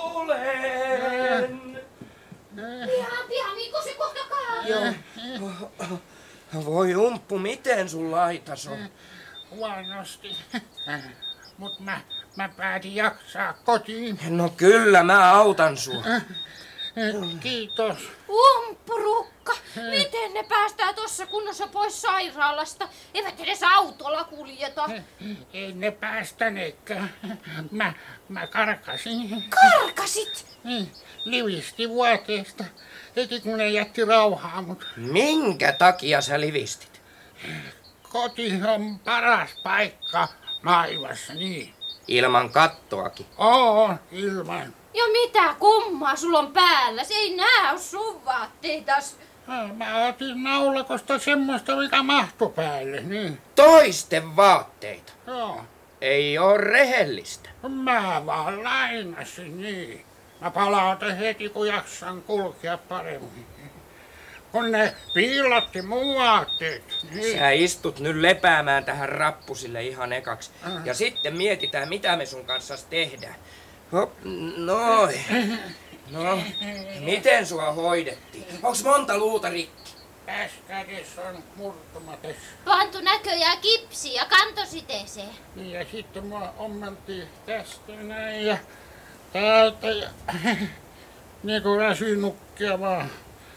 tulen! Pian, pian, Mikko, se kohta kaatuu. Joo. Voi umppu, miten sun laitas on? Huonosti. Mut mä, mä päätin jaksaa kotiin. No kyllä, mä autan sua. Kiitos. Umpurukka, miten ne päästää tossa kunnossa pois sairaalasta? Eivät edes autolla kuljeta. Ei ne päästäneekään. Mä, mä karkasin. Karkasit? Livisti vuoteesta. Heti kun ne jätti rauhaa mut. Minkä takia sä livistit? Koti on paras paikka maailmassa, niin. Ilman kattoakin. Oo, ilman. Ja mitä kummaa sulla on päällä? Se ei näy sun vaatteitas. Mä otin naulakosta semmoista, mikä mahtui päälle, niin. Toisten vaatteita? Joo. Ei oo rehellistä. Mä vaan lainasin, niin. Mä palautan heti, kun jaksan kulkea paremmin. Kun ne piilotti mun vaatteet. Niin. Sä istut nyt lepäämään tähän rappusille ihan ekaksi. Äh. Ja sitten mietitään, mitä me sun kanssa tehdään. Hop, noin. No, miten sua hoidettiin? Onks monta luuta rikki? Tässä kädessä on murtumates. Pantu näköjään kipsi ja kantositeeseen. Ja sitten mua ommeltiin tästä näin ja täältä ja niin kuin väsynukkia vaan.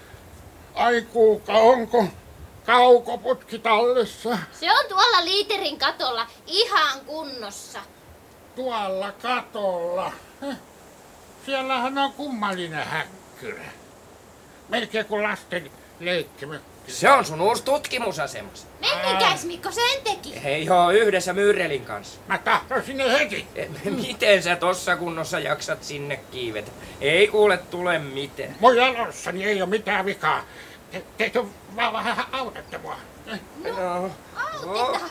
Ai kuuka, onko kaukoputki tallessa? Se on tuolla liiterin katolla ihan kunnossa. Tuolla katolla? Siellähän on kummallinen häkkyrä. Melkein kuin lasten leikkimökki. Se on sun uusi tutkimusasemas. Mennikäis Mikko sen teki. Ei oo yhdessä Myyrelin kanssa. Mä tahdon sinne heti. Miten sä tossa kunnossa jaksat sinne kiivetä? Ei kuule tule mitään. Mun jalossani ei oo mitään vikaa. Te, te, te vaan vähän autatte mua. No, autetaan.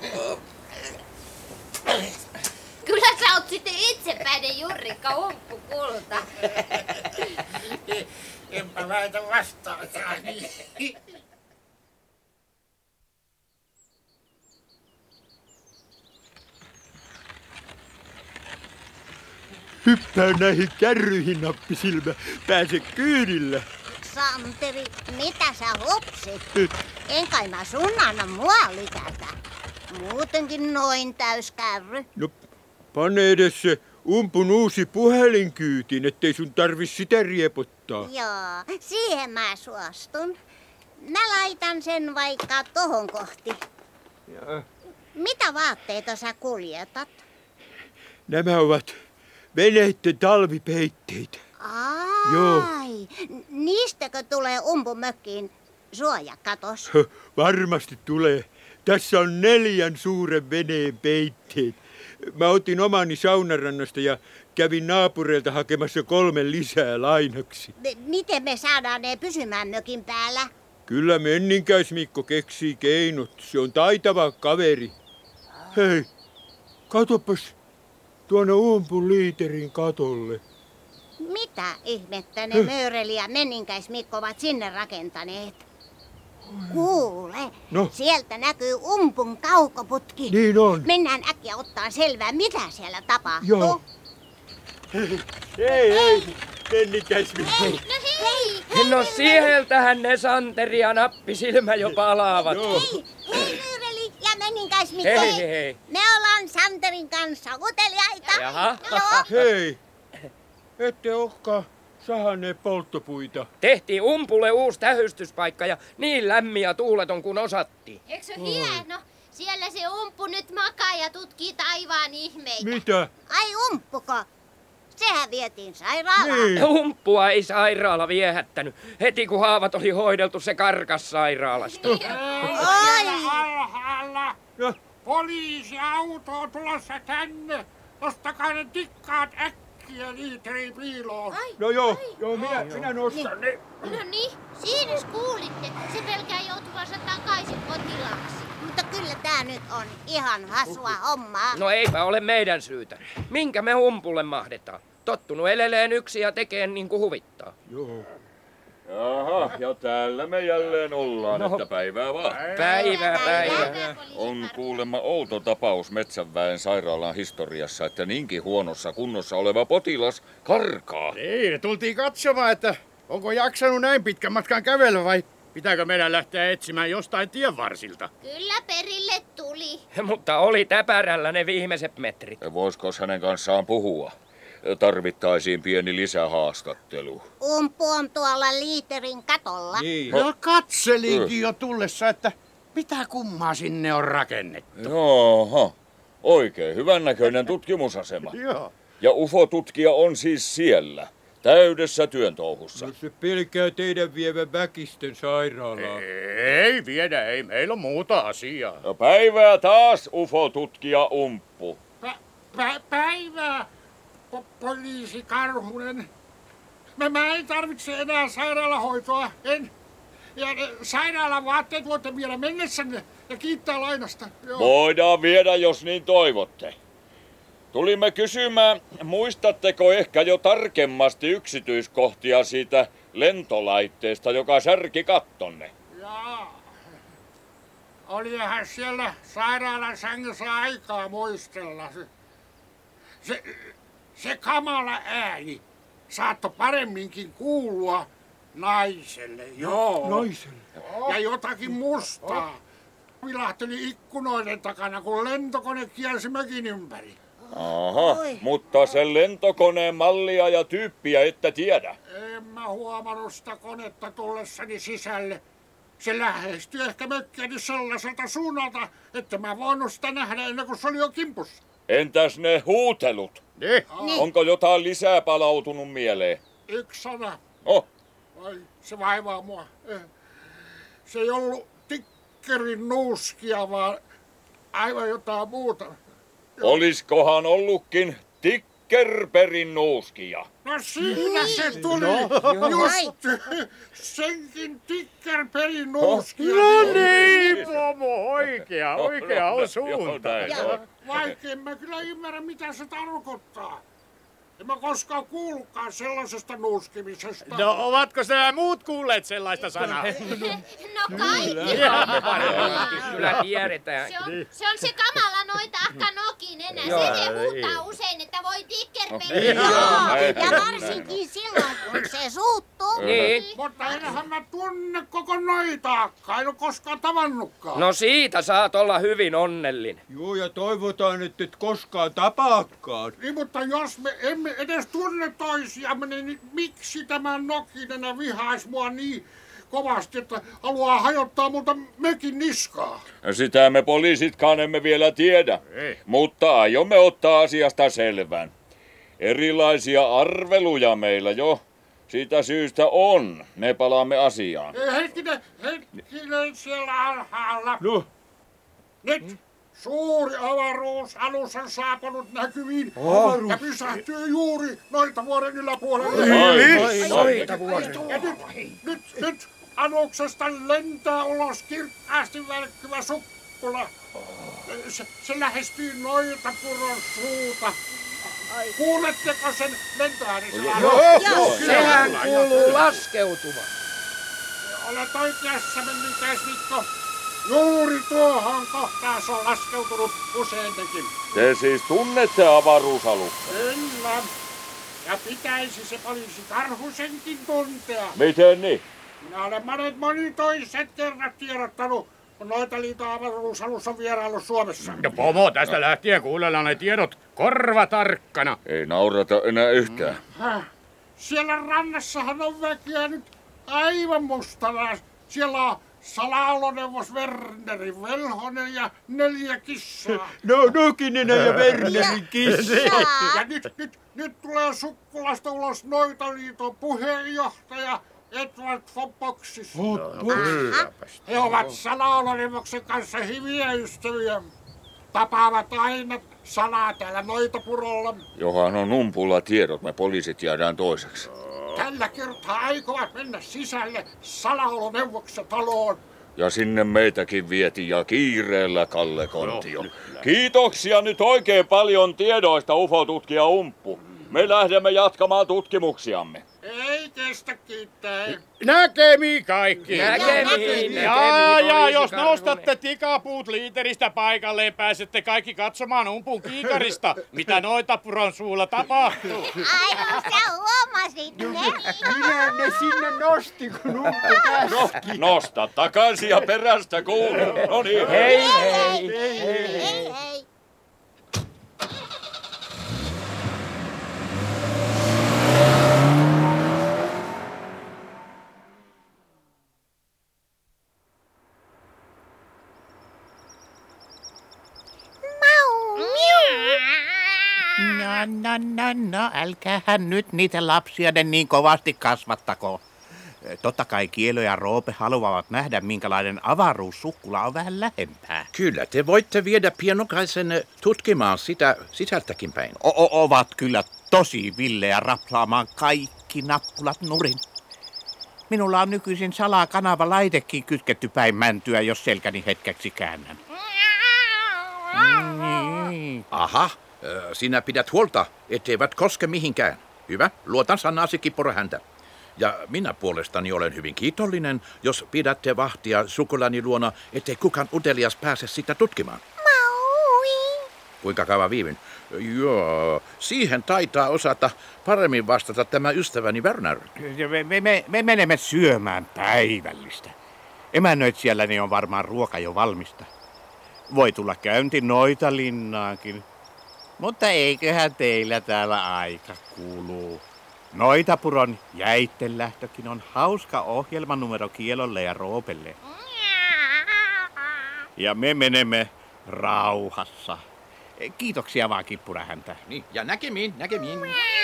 Kyllä sä oot sitten itsepäinen Jurrikka Umppukulta. Enpä väitä vastaan. Hyppää näihin kärryihin, nappisilmä. Pääse kyydillä. Santeri, mitä sä hupsit? En kai mä sun anna mua lykätä. Muutenkin noin täyskärry. No, pane edes se umpun uusi puhelinkyytiin, ettei sun tarvis sitä riepottaa. Joo, siihen mä suostun. Mä laitan sen vaikka tohon kohti. Ja. Mitä vaatteita sä kuljetat? Nämä ovat veneitten talvipeitteitä. Ai, Joo. niistäkö tulee umpumökkiin suojakatos? Varmasti tulee. Tässä on neljän suuren veneen peitteet. Mä otin omani saunarannasta ja kävin naapureilta hakemassa kolme lisää lainaksi. M- miten me saadaan ne pysymään mökin päällä? Kyllä Menninkäis Mikko keksii keinot. Se on taitava kaveri. Hei, katopas tuonne umpun liiterin katolle. Mitä ihmettä ne Mööreli ja Menninkäis Mikko ovat sinne rakentaneet? Kuule, No. sieltä näkyy Umpun kaukoputki. Niin on. Mennään äkkiä ottaa selvää, mitä siellä tapahtuu. Joo. Hei, hei, Menninkäis Mikko. No hei, No sieltähän ne Santeri ja Nappisilmä jo palaavat. Joo. hei, hei Myyreli ja Menninkäis Mikko. Hei, hei, hei. Me ollaan Santerin kanssa uteliaita. Jaha. Joo. Hei, ette olekaan sahanneet polttopuita. Tehtiin Umpulle uusi tähystyspaikka ja niin lämmin ja tuuleton kuin osattiin. Eikö se hieno? Siellä se Umppu nyt makaa ja tutkii taivaan ihmeitä. Mitä? Ai Umppuko? Sehän vietiin sairaalaan. Niin. Umppua ei sairaala viehättänyt. Heti kun haavat oli hoideltu, se karkas sairaalasta. Oi. Alhaalla! No. Poliisiauto on tulossa tänne! Ostakaa ne tikkaat äkkiä liiteri piiloon! No joo, joo, minä, minä nostan ne. No niin, siinä kuulitte. Se pelkää joutuvansa takaisin potilaaksi. Mutta kyllä tää nyt on ihan hasua hommaa. No eipä ole meidän syytä. Minkä me Umpulle mahdetaan? Tottunut eleleen yksi ja tekee niin kuin huvittaa. Joo. Jaha, ja täällä me jälleen ollaan, No. että päivää vaan. Päivää, päivää. On kuulemma outo tapaus Metsänväen sairaalan historiassa, että niinkin huonossa kunnossa oleva potilas karkaa. Niin, tultiin katsomaan, että onko jaksanut näin pitkän matkan kävellä vai pitääkö meidän lähteä etsimään jostain tien varsilta? Kyllä perille tuli. Mutta oli täpärällä ne viimeiset metrit. Voisiko hänen kanssaan puhua? Tarvittaisiin pieni lisähaastattelu. Umppu on tuolla liiterin katolla. Niin. No katselinkin jo tullessa, että mitä kummaa sinne on rakennettu. Jaha, oikein hyvännäköinen tutkimusasema. Joo. Ja U F O-tutkija on siis siellä, täydessä työntouhussa. No se pelkää teidän vievän väkisten sairaalaan. Ei viedä, ei. Meillä on muuta asiaa. No päivää taas, U F O-tutkija Umppu. Pä- pä- päivää, po- poliisi Karhunen. Mä, mä en tarvitse enää sairaalahoitoa. En. Ja ne sairaalavaatteet voitte viedä mennessänne ja kiittää lainasta. Joo. Voidaan viedä, jos niin toivotte. Tulimme kysymään, muistatteko ehkä jo tarkemmasti yksityiskohtia siitä lentolaitteesta, joka särki kattonne? Jaa. Olihan siellä sairaalan sängyssä aikaa muistella. Se, se, se kamala ääni saattoi paremminkin kuulua naiselle. Joo. Naiselle. Ja jotakin mustaa vilahteli ikkunoiden takana, kun lentokone kiersi mökin ympäri. Aha, mutta sen lentokoneen mallia ja tyyppiä ette tiedä. En mä huomannut sitä konetta tullessani sisälle. Se lähestyi ehkä mökkiäni sellaiselta suunnalta, että mä voinut sitä nähdä ennen kuin se oli jo kimpussa. Entäs ne huutelut? Ne? Onko jotain lisää palautunut mieleen? Yksi sana. Oh, Ai, se vaivaa mua. Eh. Se ei ollut tikkerin nuuskia, vaan aivan jotain muuta. oliskohan ollutkin Tikkerperin nuuskia? No siinä se tuli! No, Just senkin Tikkerperin nuuskia. No niin, Pomo, oikea, oikea osuunta. Vaikka en mä kyllä ymmärrä, mitä se tarkoittaa. En mä koskaan kuullutkaan sellaisesta nuuskimisesta. No, ovatko nämä muut kuulleet sellaista sanaa? No kaikki. Kyllä tiedetään. Se on, se on se kamala noita akka Nokinen. Se, se huutaa usein, että voi tikkerpeli. Joo, ja varsinkin silloin, kun se suuttuu. Niin. Mutta enhän mä tunne koko noitaakkaa, en ole koskaan tavannutkaan. No siitä saat olla hyvin onnellinen. Joo, ja toivotaan, että et koskaan tapaakaan. Niin, mutta jos me emme edes tunne toisiamme, niin miksi tämä Nokinen vihaisi mua niin kovasti, että haluaa hajottaa multa mökin niskaa? Sitä me poliisitkaan emme vielä tiedä, Ei. mutta aiomme ottaa asiasta selvän. Erilaisia arveluja meillä jo siitä syystä on. Ne palaamme asiaan. Ei, hetkinen, hetkinen siellä alhaalla. No. Nyt suuri avaruusalus on saapunut näkyviin Avaruus. ja pysähtyy juuri noilta vuoren yläpuolelle. Ai, Noita vuoden. Ja nyt, nyt, nyt aluksesta lentää ulos kirkkaasti välkkyvä sukkula. Se, se lähestyy noilta puron suuta. Kuuletteko sen lentoääni? Joo, joo, sehän kuuluu laskeutumaan. Olet oikeassa, menninkäis Mikko. Juuri tuohon kohtaan se on laskeutunut useintekin. Te siis tunnette avaruusaluksen? Kyllä. Ja pitäisi se poliisi Karhusenkin tuntea. Miten niin? Minä olen monet monitoiset kerrat tiedottanut, kun Noitaliiton avaruusalus on vieraillut Suomessa. Ja pomo, tästä lähtien kuunnellaan ne tiedot korvatarkkana. Ei naurata enää yhtään. Häh? Siellä rannassahan on väkeä nyt aivan mustana. Siellä on salaoloneuvos Wernerin velhonen ja neljä kissaa. No, Nokinenä ja Wernerin kissa. Ja nyt, nyt, nyt tulee sukkulasta ulos Noitaliiton puheenjohtaja Edward von Boxis. He ovat salaoloneuvoksen kanssa hyviä ystäviä. Tapaavat aina salaa täällä Noitapurolla. Johan on umpulla tiedot, me poliisit jäädään toiseksi. Tällä kertaa aikovat mennä sisälle salaoloneuvoksen taloon. Ja sinne meitäkin vietiin ja kiireellä, Kalle Kontio. No, kiitoksia nyt oikein paljon tiedoista, U F O-tutkija Umppu. Me lähdemme jatkamaan tutkimuksiamme. Ei kestä kiittää. Näkemiin kaikki. Näkemiin. Ja, ja jos nostatte tikapuut liiteristä paikalleen, pääsette kaikki katsomaan Umpun kiikarista, mitä Noitapuron suulla tapahtuu. Ai, sä huomasit ne? Minä ne sinne nosti, kun Umppu käski. No, nosta takaisin ja perästä kuuluu. No niin. Hei, hei. Hei, hei. hei. No, no, no, no, älkäähän nyt niitä lapsia niin kovasti kasvattako. Totta kai Kielo ja Roope haluavat nähdä, minkälainen avaruussukkula on vähän lähempää. Kyllä, te voitte viedä pienokaisen tutkimaan sitä sisältäkin päin. O- ovat kyllä tosi villejä raplaamaan kaikki nappulat nurin. Minulla on nykyisin salakanava laitekin kytketty päin mäntyä, jos selkäni hetkeksi käännän. Niin. Aha, sinä pidät huolta, etteivät koske mihinkään. Hyvä, luotan sanasi Kipporahäntä. Ja minä puolestani olen hyvin kiitollinen, jos pidätte vahtia sukulani luona, ettei kukaan utelias pääse sitä tutkimaan. Maui. Kuinka kauan viivyn? Joo, siihen taitaa osata paremmin vastata tämä ystäväni Werner. Me, me, me, me menemme syömään päivällistä. Emännöitsijälläni on varmaan ruoka jo valmista. Voi tulla käynti Noitalinnaankin. Mutta eiköhän teillä täällä aika kuluu. Noitapuron jäittelähtökin on hauska ohjelmanumero Kielolle ja Roopelle. Ja me menemme rauhassa. Kiitoksia vaan, Kippurahäntä. Niin, ja näkemiin, näkemiin.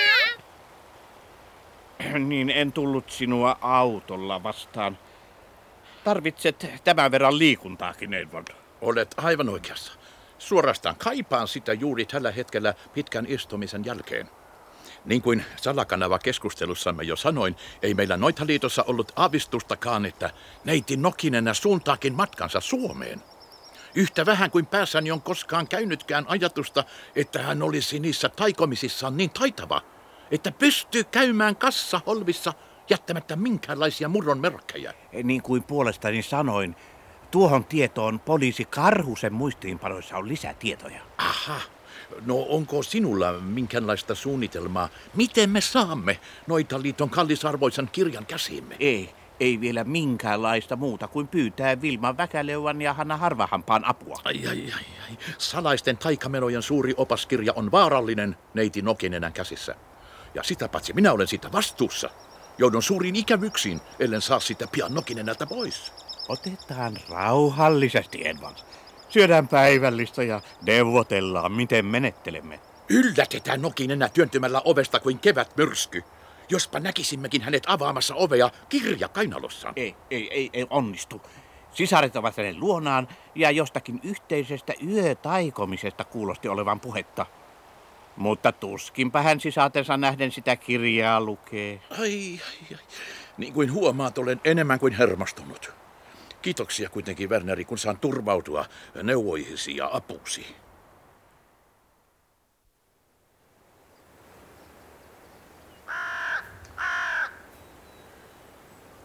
Niin en tullut sinua autolla vastaan. Tarvitset tämän verran liikuntaakin, Edward. Olet aivan oikeassa. Suorastaan kaipaan sitä juuri tällä hetkellä pitkän istumisen jälkeen. Niin kuin salakanava keskustelussamme jo sanoin, ei meillä Noitaliitossa ollut aavistustakaan, että neiti Nokinenä suuntaakin matkansa Suomeen. Yhtä vähän kuin päässäni on koskaan käynytkään ajatusta, että hän olisi niissä taikomisissaan niin taitava, että pystyy käymään kassaholvissa jättämättä minkäänlaisia murron merkkejä. Niin kuin puolestani sanoin, tuohon tietoon poliisi Karhusen muistiinpanoissa on lisätietoja. Aha. No onko sinulla minkäänlaista suunnitelmaa, miten me saamme Noitaliiton kallisarvoisen kirjan käsiimme? Ei, ei vielä minkäänlaista muuta kuin pyytää Vilma Väkäleuan ja Hanna Harvahampaan apua. Ai, ai, ai, ai. Salaisten taikamenojen suuri opaskirja on vaarallinen neiti Nokinenän käsissä. Ja sitä paitsi minä olen siitä vastuussa. Joudun suuriin ikävyksiin, ellen saa sitä pian Nokinenältä pois. Otetaan rauhallisesti, Edward. Syödään päivällistä ja neuvotellaan, miten menettelemme. Yllätetään Nokinenä työntymällä ovesta kuin kevätmyrsky. Jospa näkisimmekin hänet avaamassa ovea kirja kainalossaan. Ei, ei, ei, ei onnistu. Sisaret ovat hänen luonaan ja jostakin yhteisestä yötaikomisesta kuulosti olevan puhetta. Mutta tuskinpä hän sisatensa nähden sitä kirjaa lukee. Ai, ai, ai. Niin kuin huomaat, olen enemmän kuin hermostunut. Kiitoksia kuitenkin, Werneri, kun saan turvautua neuvoihisi ja apusi.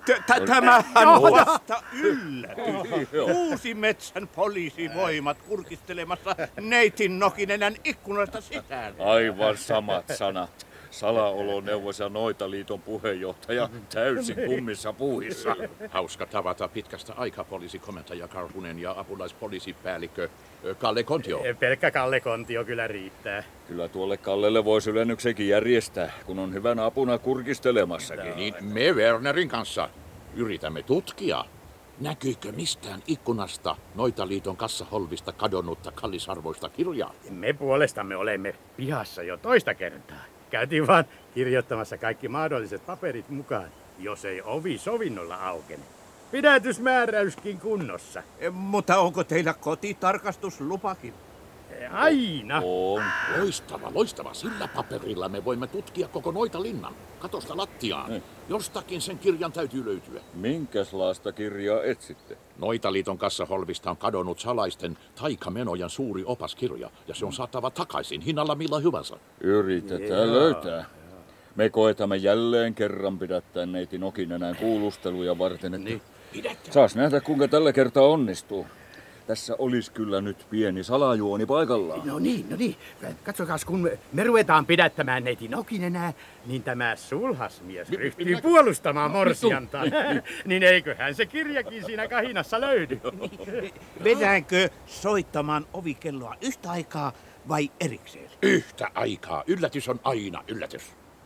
Tämähän vasta yllätys. Uusi metsän poliisivoimat kurkistelemassa neitin Nokinenän ikkunasta sisään. Aivan samat sanat. Salaoloneuvos ja Noitaliiton puheenjohtaja täysin kummissa puuhissa. Hauska tavata pitkästä aikaa poliisikomentaja Karhunen ja apulaispoliisipäällikkö Kalle Kontio. Pelkkä Kalle Kontio kyllä riittää. Kyllä tuolle Kallelle voisi ylennyksenkin järjestää, kun on hyvän apuna kurkistelemassakin. Niin me Wernerin kanssa yritämme tutkia. Näkyykö mistään ikkunasta Noitaliiton kassaholvista kadonnutta kallisarvoista kirjaa? Me puolestamme olemme pihassa jo toista kertaa. Käytiin vaan kirjoittamassa kaikki mahdolliset paperit mukaan, jos ei ovi sovinnolla aukene. Pidätysmääräyskin kunnossa. E, mutta onko teillä kotitarkastuslupakin? Aina. On. Loistava, loistava. Sillä paperilla me voimme tutkia koko Noitalinnan. Katosta lattiaan. Ne. Jostakin sen kirjan täytyy löytyä. Minkälaista kirjaa etsitte? Noitaliiton kassaholvista on kadonnut salaisten taikamenojen suuri opaskirja, ja se on saatava takaisin hinnalla millä hyvänsä. Yritetään Jaa. löytää. Me koetamme jälleen kerran pidättää neiti Nokinenän kuulusteluja varten, että niin. saas nähdä kuinka tällä kertaa onnistuu. Tässä olisi kyllä nyt pieni salajuoni paikallaan. No niin, no niin. Katsokaas, kun me ruvetaan pidättämään neiti Nokinenää, niin tämä sulhasmies ryhtyy minä... puolustamaan morsianta. Niin eiköhän se kirjakin siinä kahinassa löydy. Vedäänkö soittamaan ovikelloa yhtä aikaa vai erikseen? Yhtä aikaa. Yllätys on aina yllätys.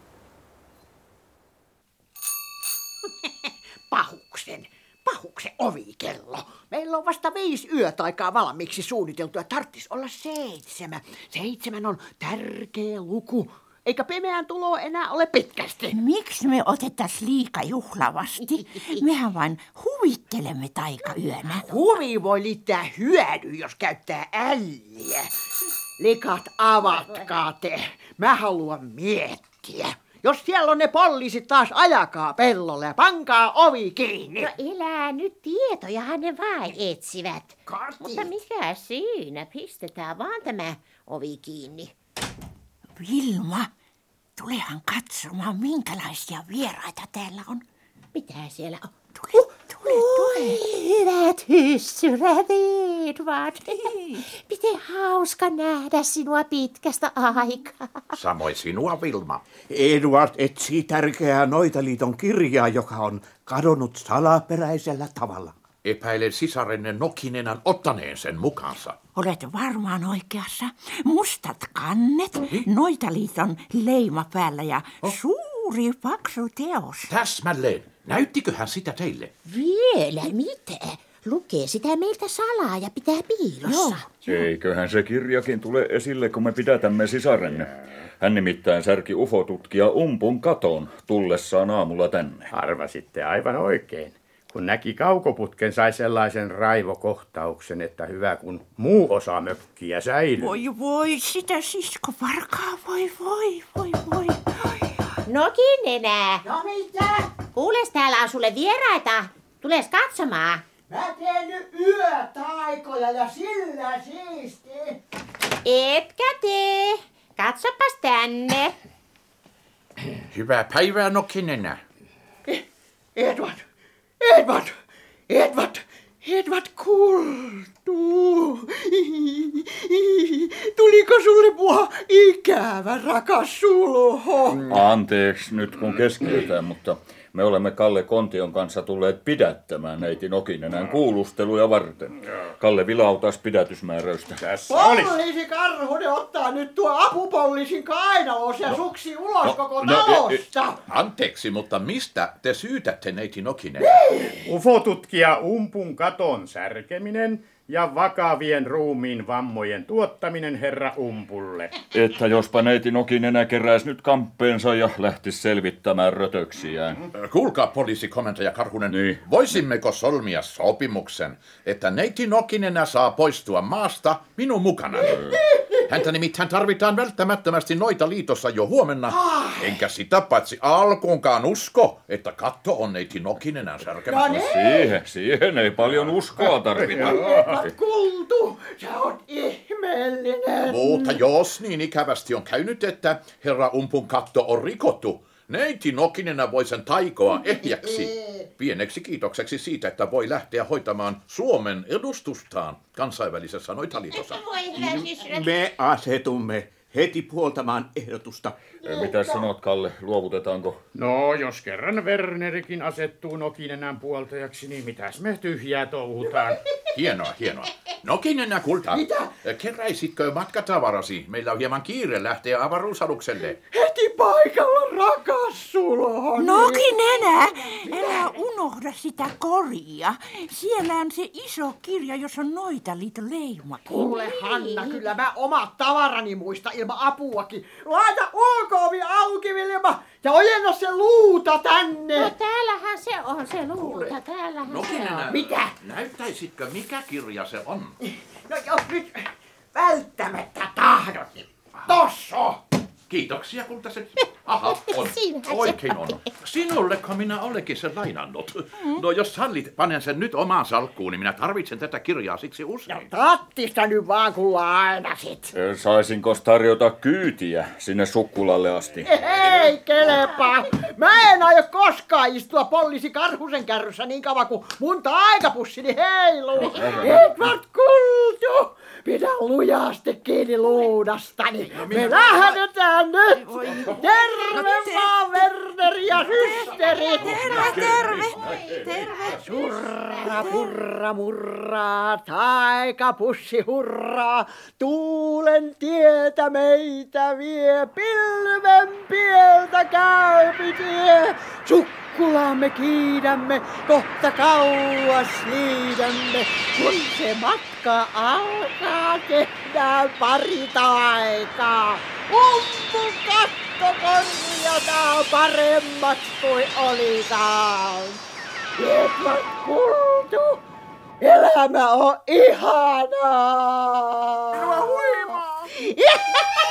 Pahuksen. Pahuksen ovikello. Meillä on vasta viisi yötaikaa valmiiksi suunniteltu ja tarttis olla seitsemän. Seitsemän on tärkeä luku, eikä pimeän tulo enää ole pitkästi. Miksi me otettais liika juhlavasti? Mehän vain huvittelemme taikayönä. Huvi voi liittää hyödy, jos käyttää älliä. Likat, avatkaa te. Mä haluan miettiä. Jos siellä on ne poliisit taas, ajakaa pellolle ja pankaa ovi kiinni. No elää nyt, tietojahan ne vain etsivät. Karti. Mutta mikä siinä? Pistetään vaan tämä ovi kiinni. Vilma, tulehan katsomaan, minkälaisia vieraita täällä on. Mitä siellä on? Tule, tule, tule. Hyvät hyssyrät, Edward. Miten hauska nähdä sinua pitkästä aikaa. Samoin sinua, Vilma. Edward etsii tärkeää Noitaliiton kirjaa, joka on kadonnut salaperäisellä tavalla. Epäilen sisarenne Nokinenän ottaneen sen mukaansa. Olet varmaan oikeassa. Mustat kannet, Noitaliiton leima päällä ja oh. suuri paksu teos. Täsmälleen. Näyttiköhän sitä teille? Vielä mitä? Lukee sitä meiltä salaa ja pitää piilossa. Joo. Eiköhän se kirjakin tule esille, kun me pidätämme sisarenne. Hän nimittäin särki ufotutkija Umpun katon tullessaan aamulla tänne. Arvasitte aivan oikein. Kun näki kaukoputken, sai sellaisen raivokohtauksen, että hyvä kun muu osa mökkiä säilyi. Voi voi, sitä sisko varkaa, voi voi, voi voi. Nokinenä. No mitä? Kuules, täällä on sulle vieraita. Tules katsomaan. Mä teen nyt yötaikoja ja sillä siisti. Etkä tee. Katsopas tänne. Hyvää päivää, Nokinenä. Edward, Edward, Edward, Edward Kultu. Tuliko sulle mua ikävä, rakas sulho? Anteeksi nyt kun keskeytään, mutta me olemme Kalle Kontion kanssa tulleet pidättämään neiti Nokinenän kuulusteluja varten. Kalle vilautas pidätysmääräystä. Poliisi Karhunen ottaa nyt tuo apupoliisin kainalos ja no, suksi ulos no, koko no, talosta. E, e, anteeksi, mutta mistä te syytätte neiti Nokinen? Ufotutkija Umpun katon särkeminen ja vakavien ruumiin vammojen tuottaminen herra Umpulle. Että jospa neiti Nokinenä keräisi nyt kamppeensa ja lähtisi selvittämään rötöksiään. Kuulkaa poliisikomentaja Karhunen, niin. Voisimmeko solmia sopimuksen, että neiti Nokinenä saa poistua maasta minun mukana? Häntä nimittäin tarvitaan välttämättömästi Noitaliitossa jo huomenna. Enkä sitä paitsi alkuunkaan usko, että katto on neiti Nokinenän särkemässä. No niin. Siihen, siihen ei paljon uskoa tarvita. Kultu, sä oot ihmeellinen. Mutta jos niin ikävästi on käynyt, että herra Umpun katto on rikottu, neiti Nokinenä voi sen taikoa ehjäksi. pieneksi kiitokseksi siitä, että voi lähteä hoitamaan Suomen edustustaan kansainvälisessä Noitaliitossa. Me asetumme heti puoltamaan ehdotusta. Mitä sanot, Kalle? Luovutetaanko? No, jos kerran Wernerikin asettuu Nokinenän puoltajaksi, niin mitäs me tyhjää touhutaan? Hienoa, hienoa. Nokinenä, kulta. Mitä? Keräisitkö matkatavarasi? Meillä on hieman kiire lähteä avaruusalukselle. Heti paikalla, rakas sulhani. Nokinenä, älä unohda sitä koria. Siellä on se iso kirja, jossa on Noitaliiton leimakin. Kuule Hanna, kyllä mä omat tavarani muista ilman apuakin. Laita ulko-ovi auki, Vilma, ja ojenna se luuta tänne. No täällähän se on se luuta, täällähän Nokinenä, se on. Mitä? Näyttäisitkö, mikä kirja se on? No jos nyt välttämättä tahdot, niin tossa. Kiitoksia, kultaset. Aha, on. Siinähän se Oikein on. on. Sinulleko minä olenkin sen lainannut? No jos sallit, panen sen nyt omaan salkkuun, niin minä tarvitsen tätä kirjaa siksi usein. Tattista nyt vaan kun lainasit. Saisinko tarjota kyytiä sinne Sukkulalle asti? Ei kelepaa. Mä en aio koskaan istua Polliisi Karhusen kärryssä niin kauan kuin mun taikapussini heiluu. Edward Kultu, pidä lujasti kiinni luudastani. Me lähdetään nyt. Terve vaan Werner ja systeri. Terve, terve, terve. Surra, purra, murraa, taikapussi hurraa, tuulen tietä meitä vie, pilven pieltä käypi tie. Sukkulaamme kiidämme, kohta kauas liidämme, kun se matka alkaa, tehdään pari taikaa. Umpu katto korjataan paremmaksi kuin olikaan. Edward Kultu, elämä on ihanaa! Minua huimaa!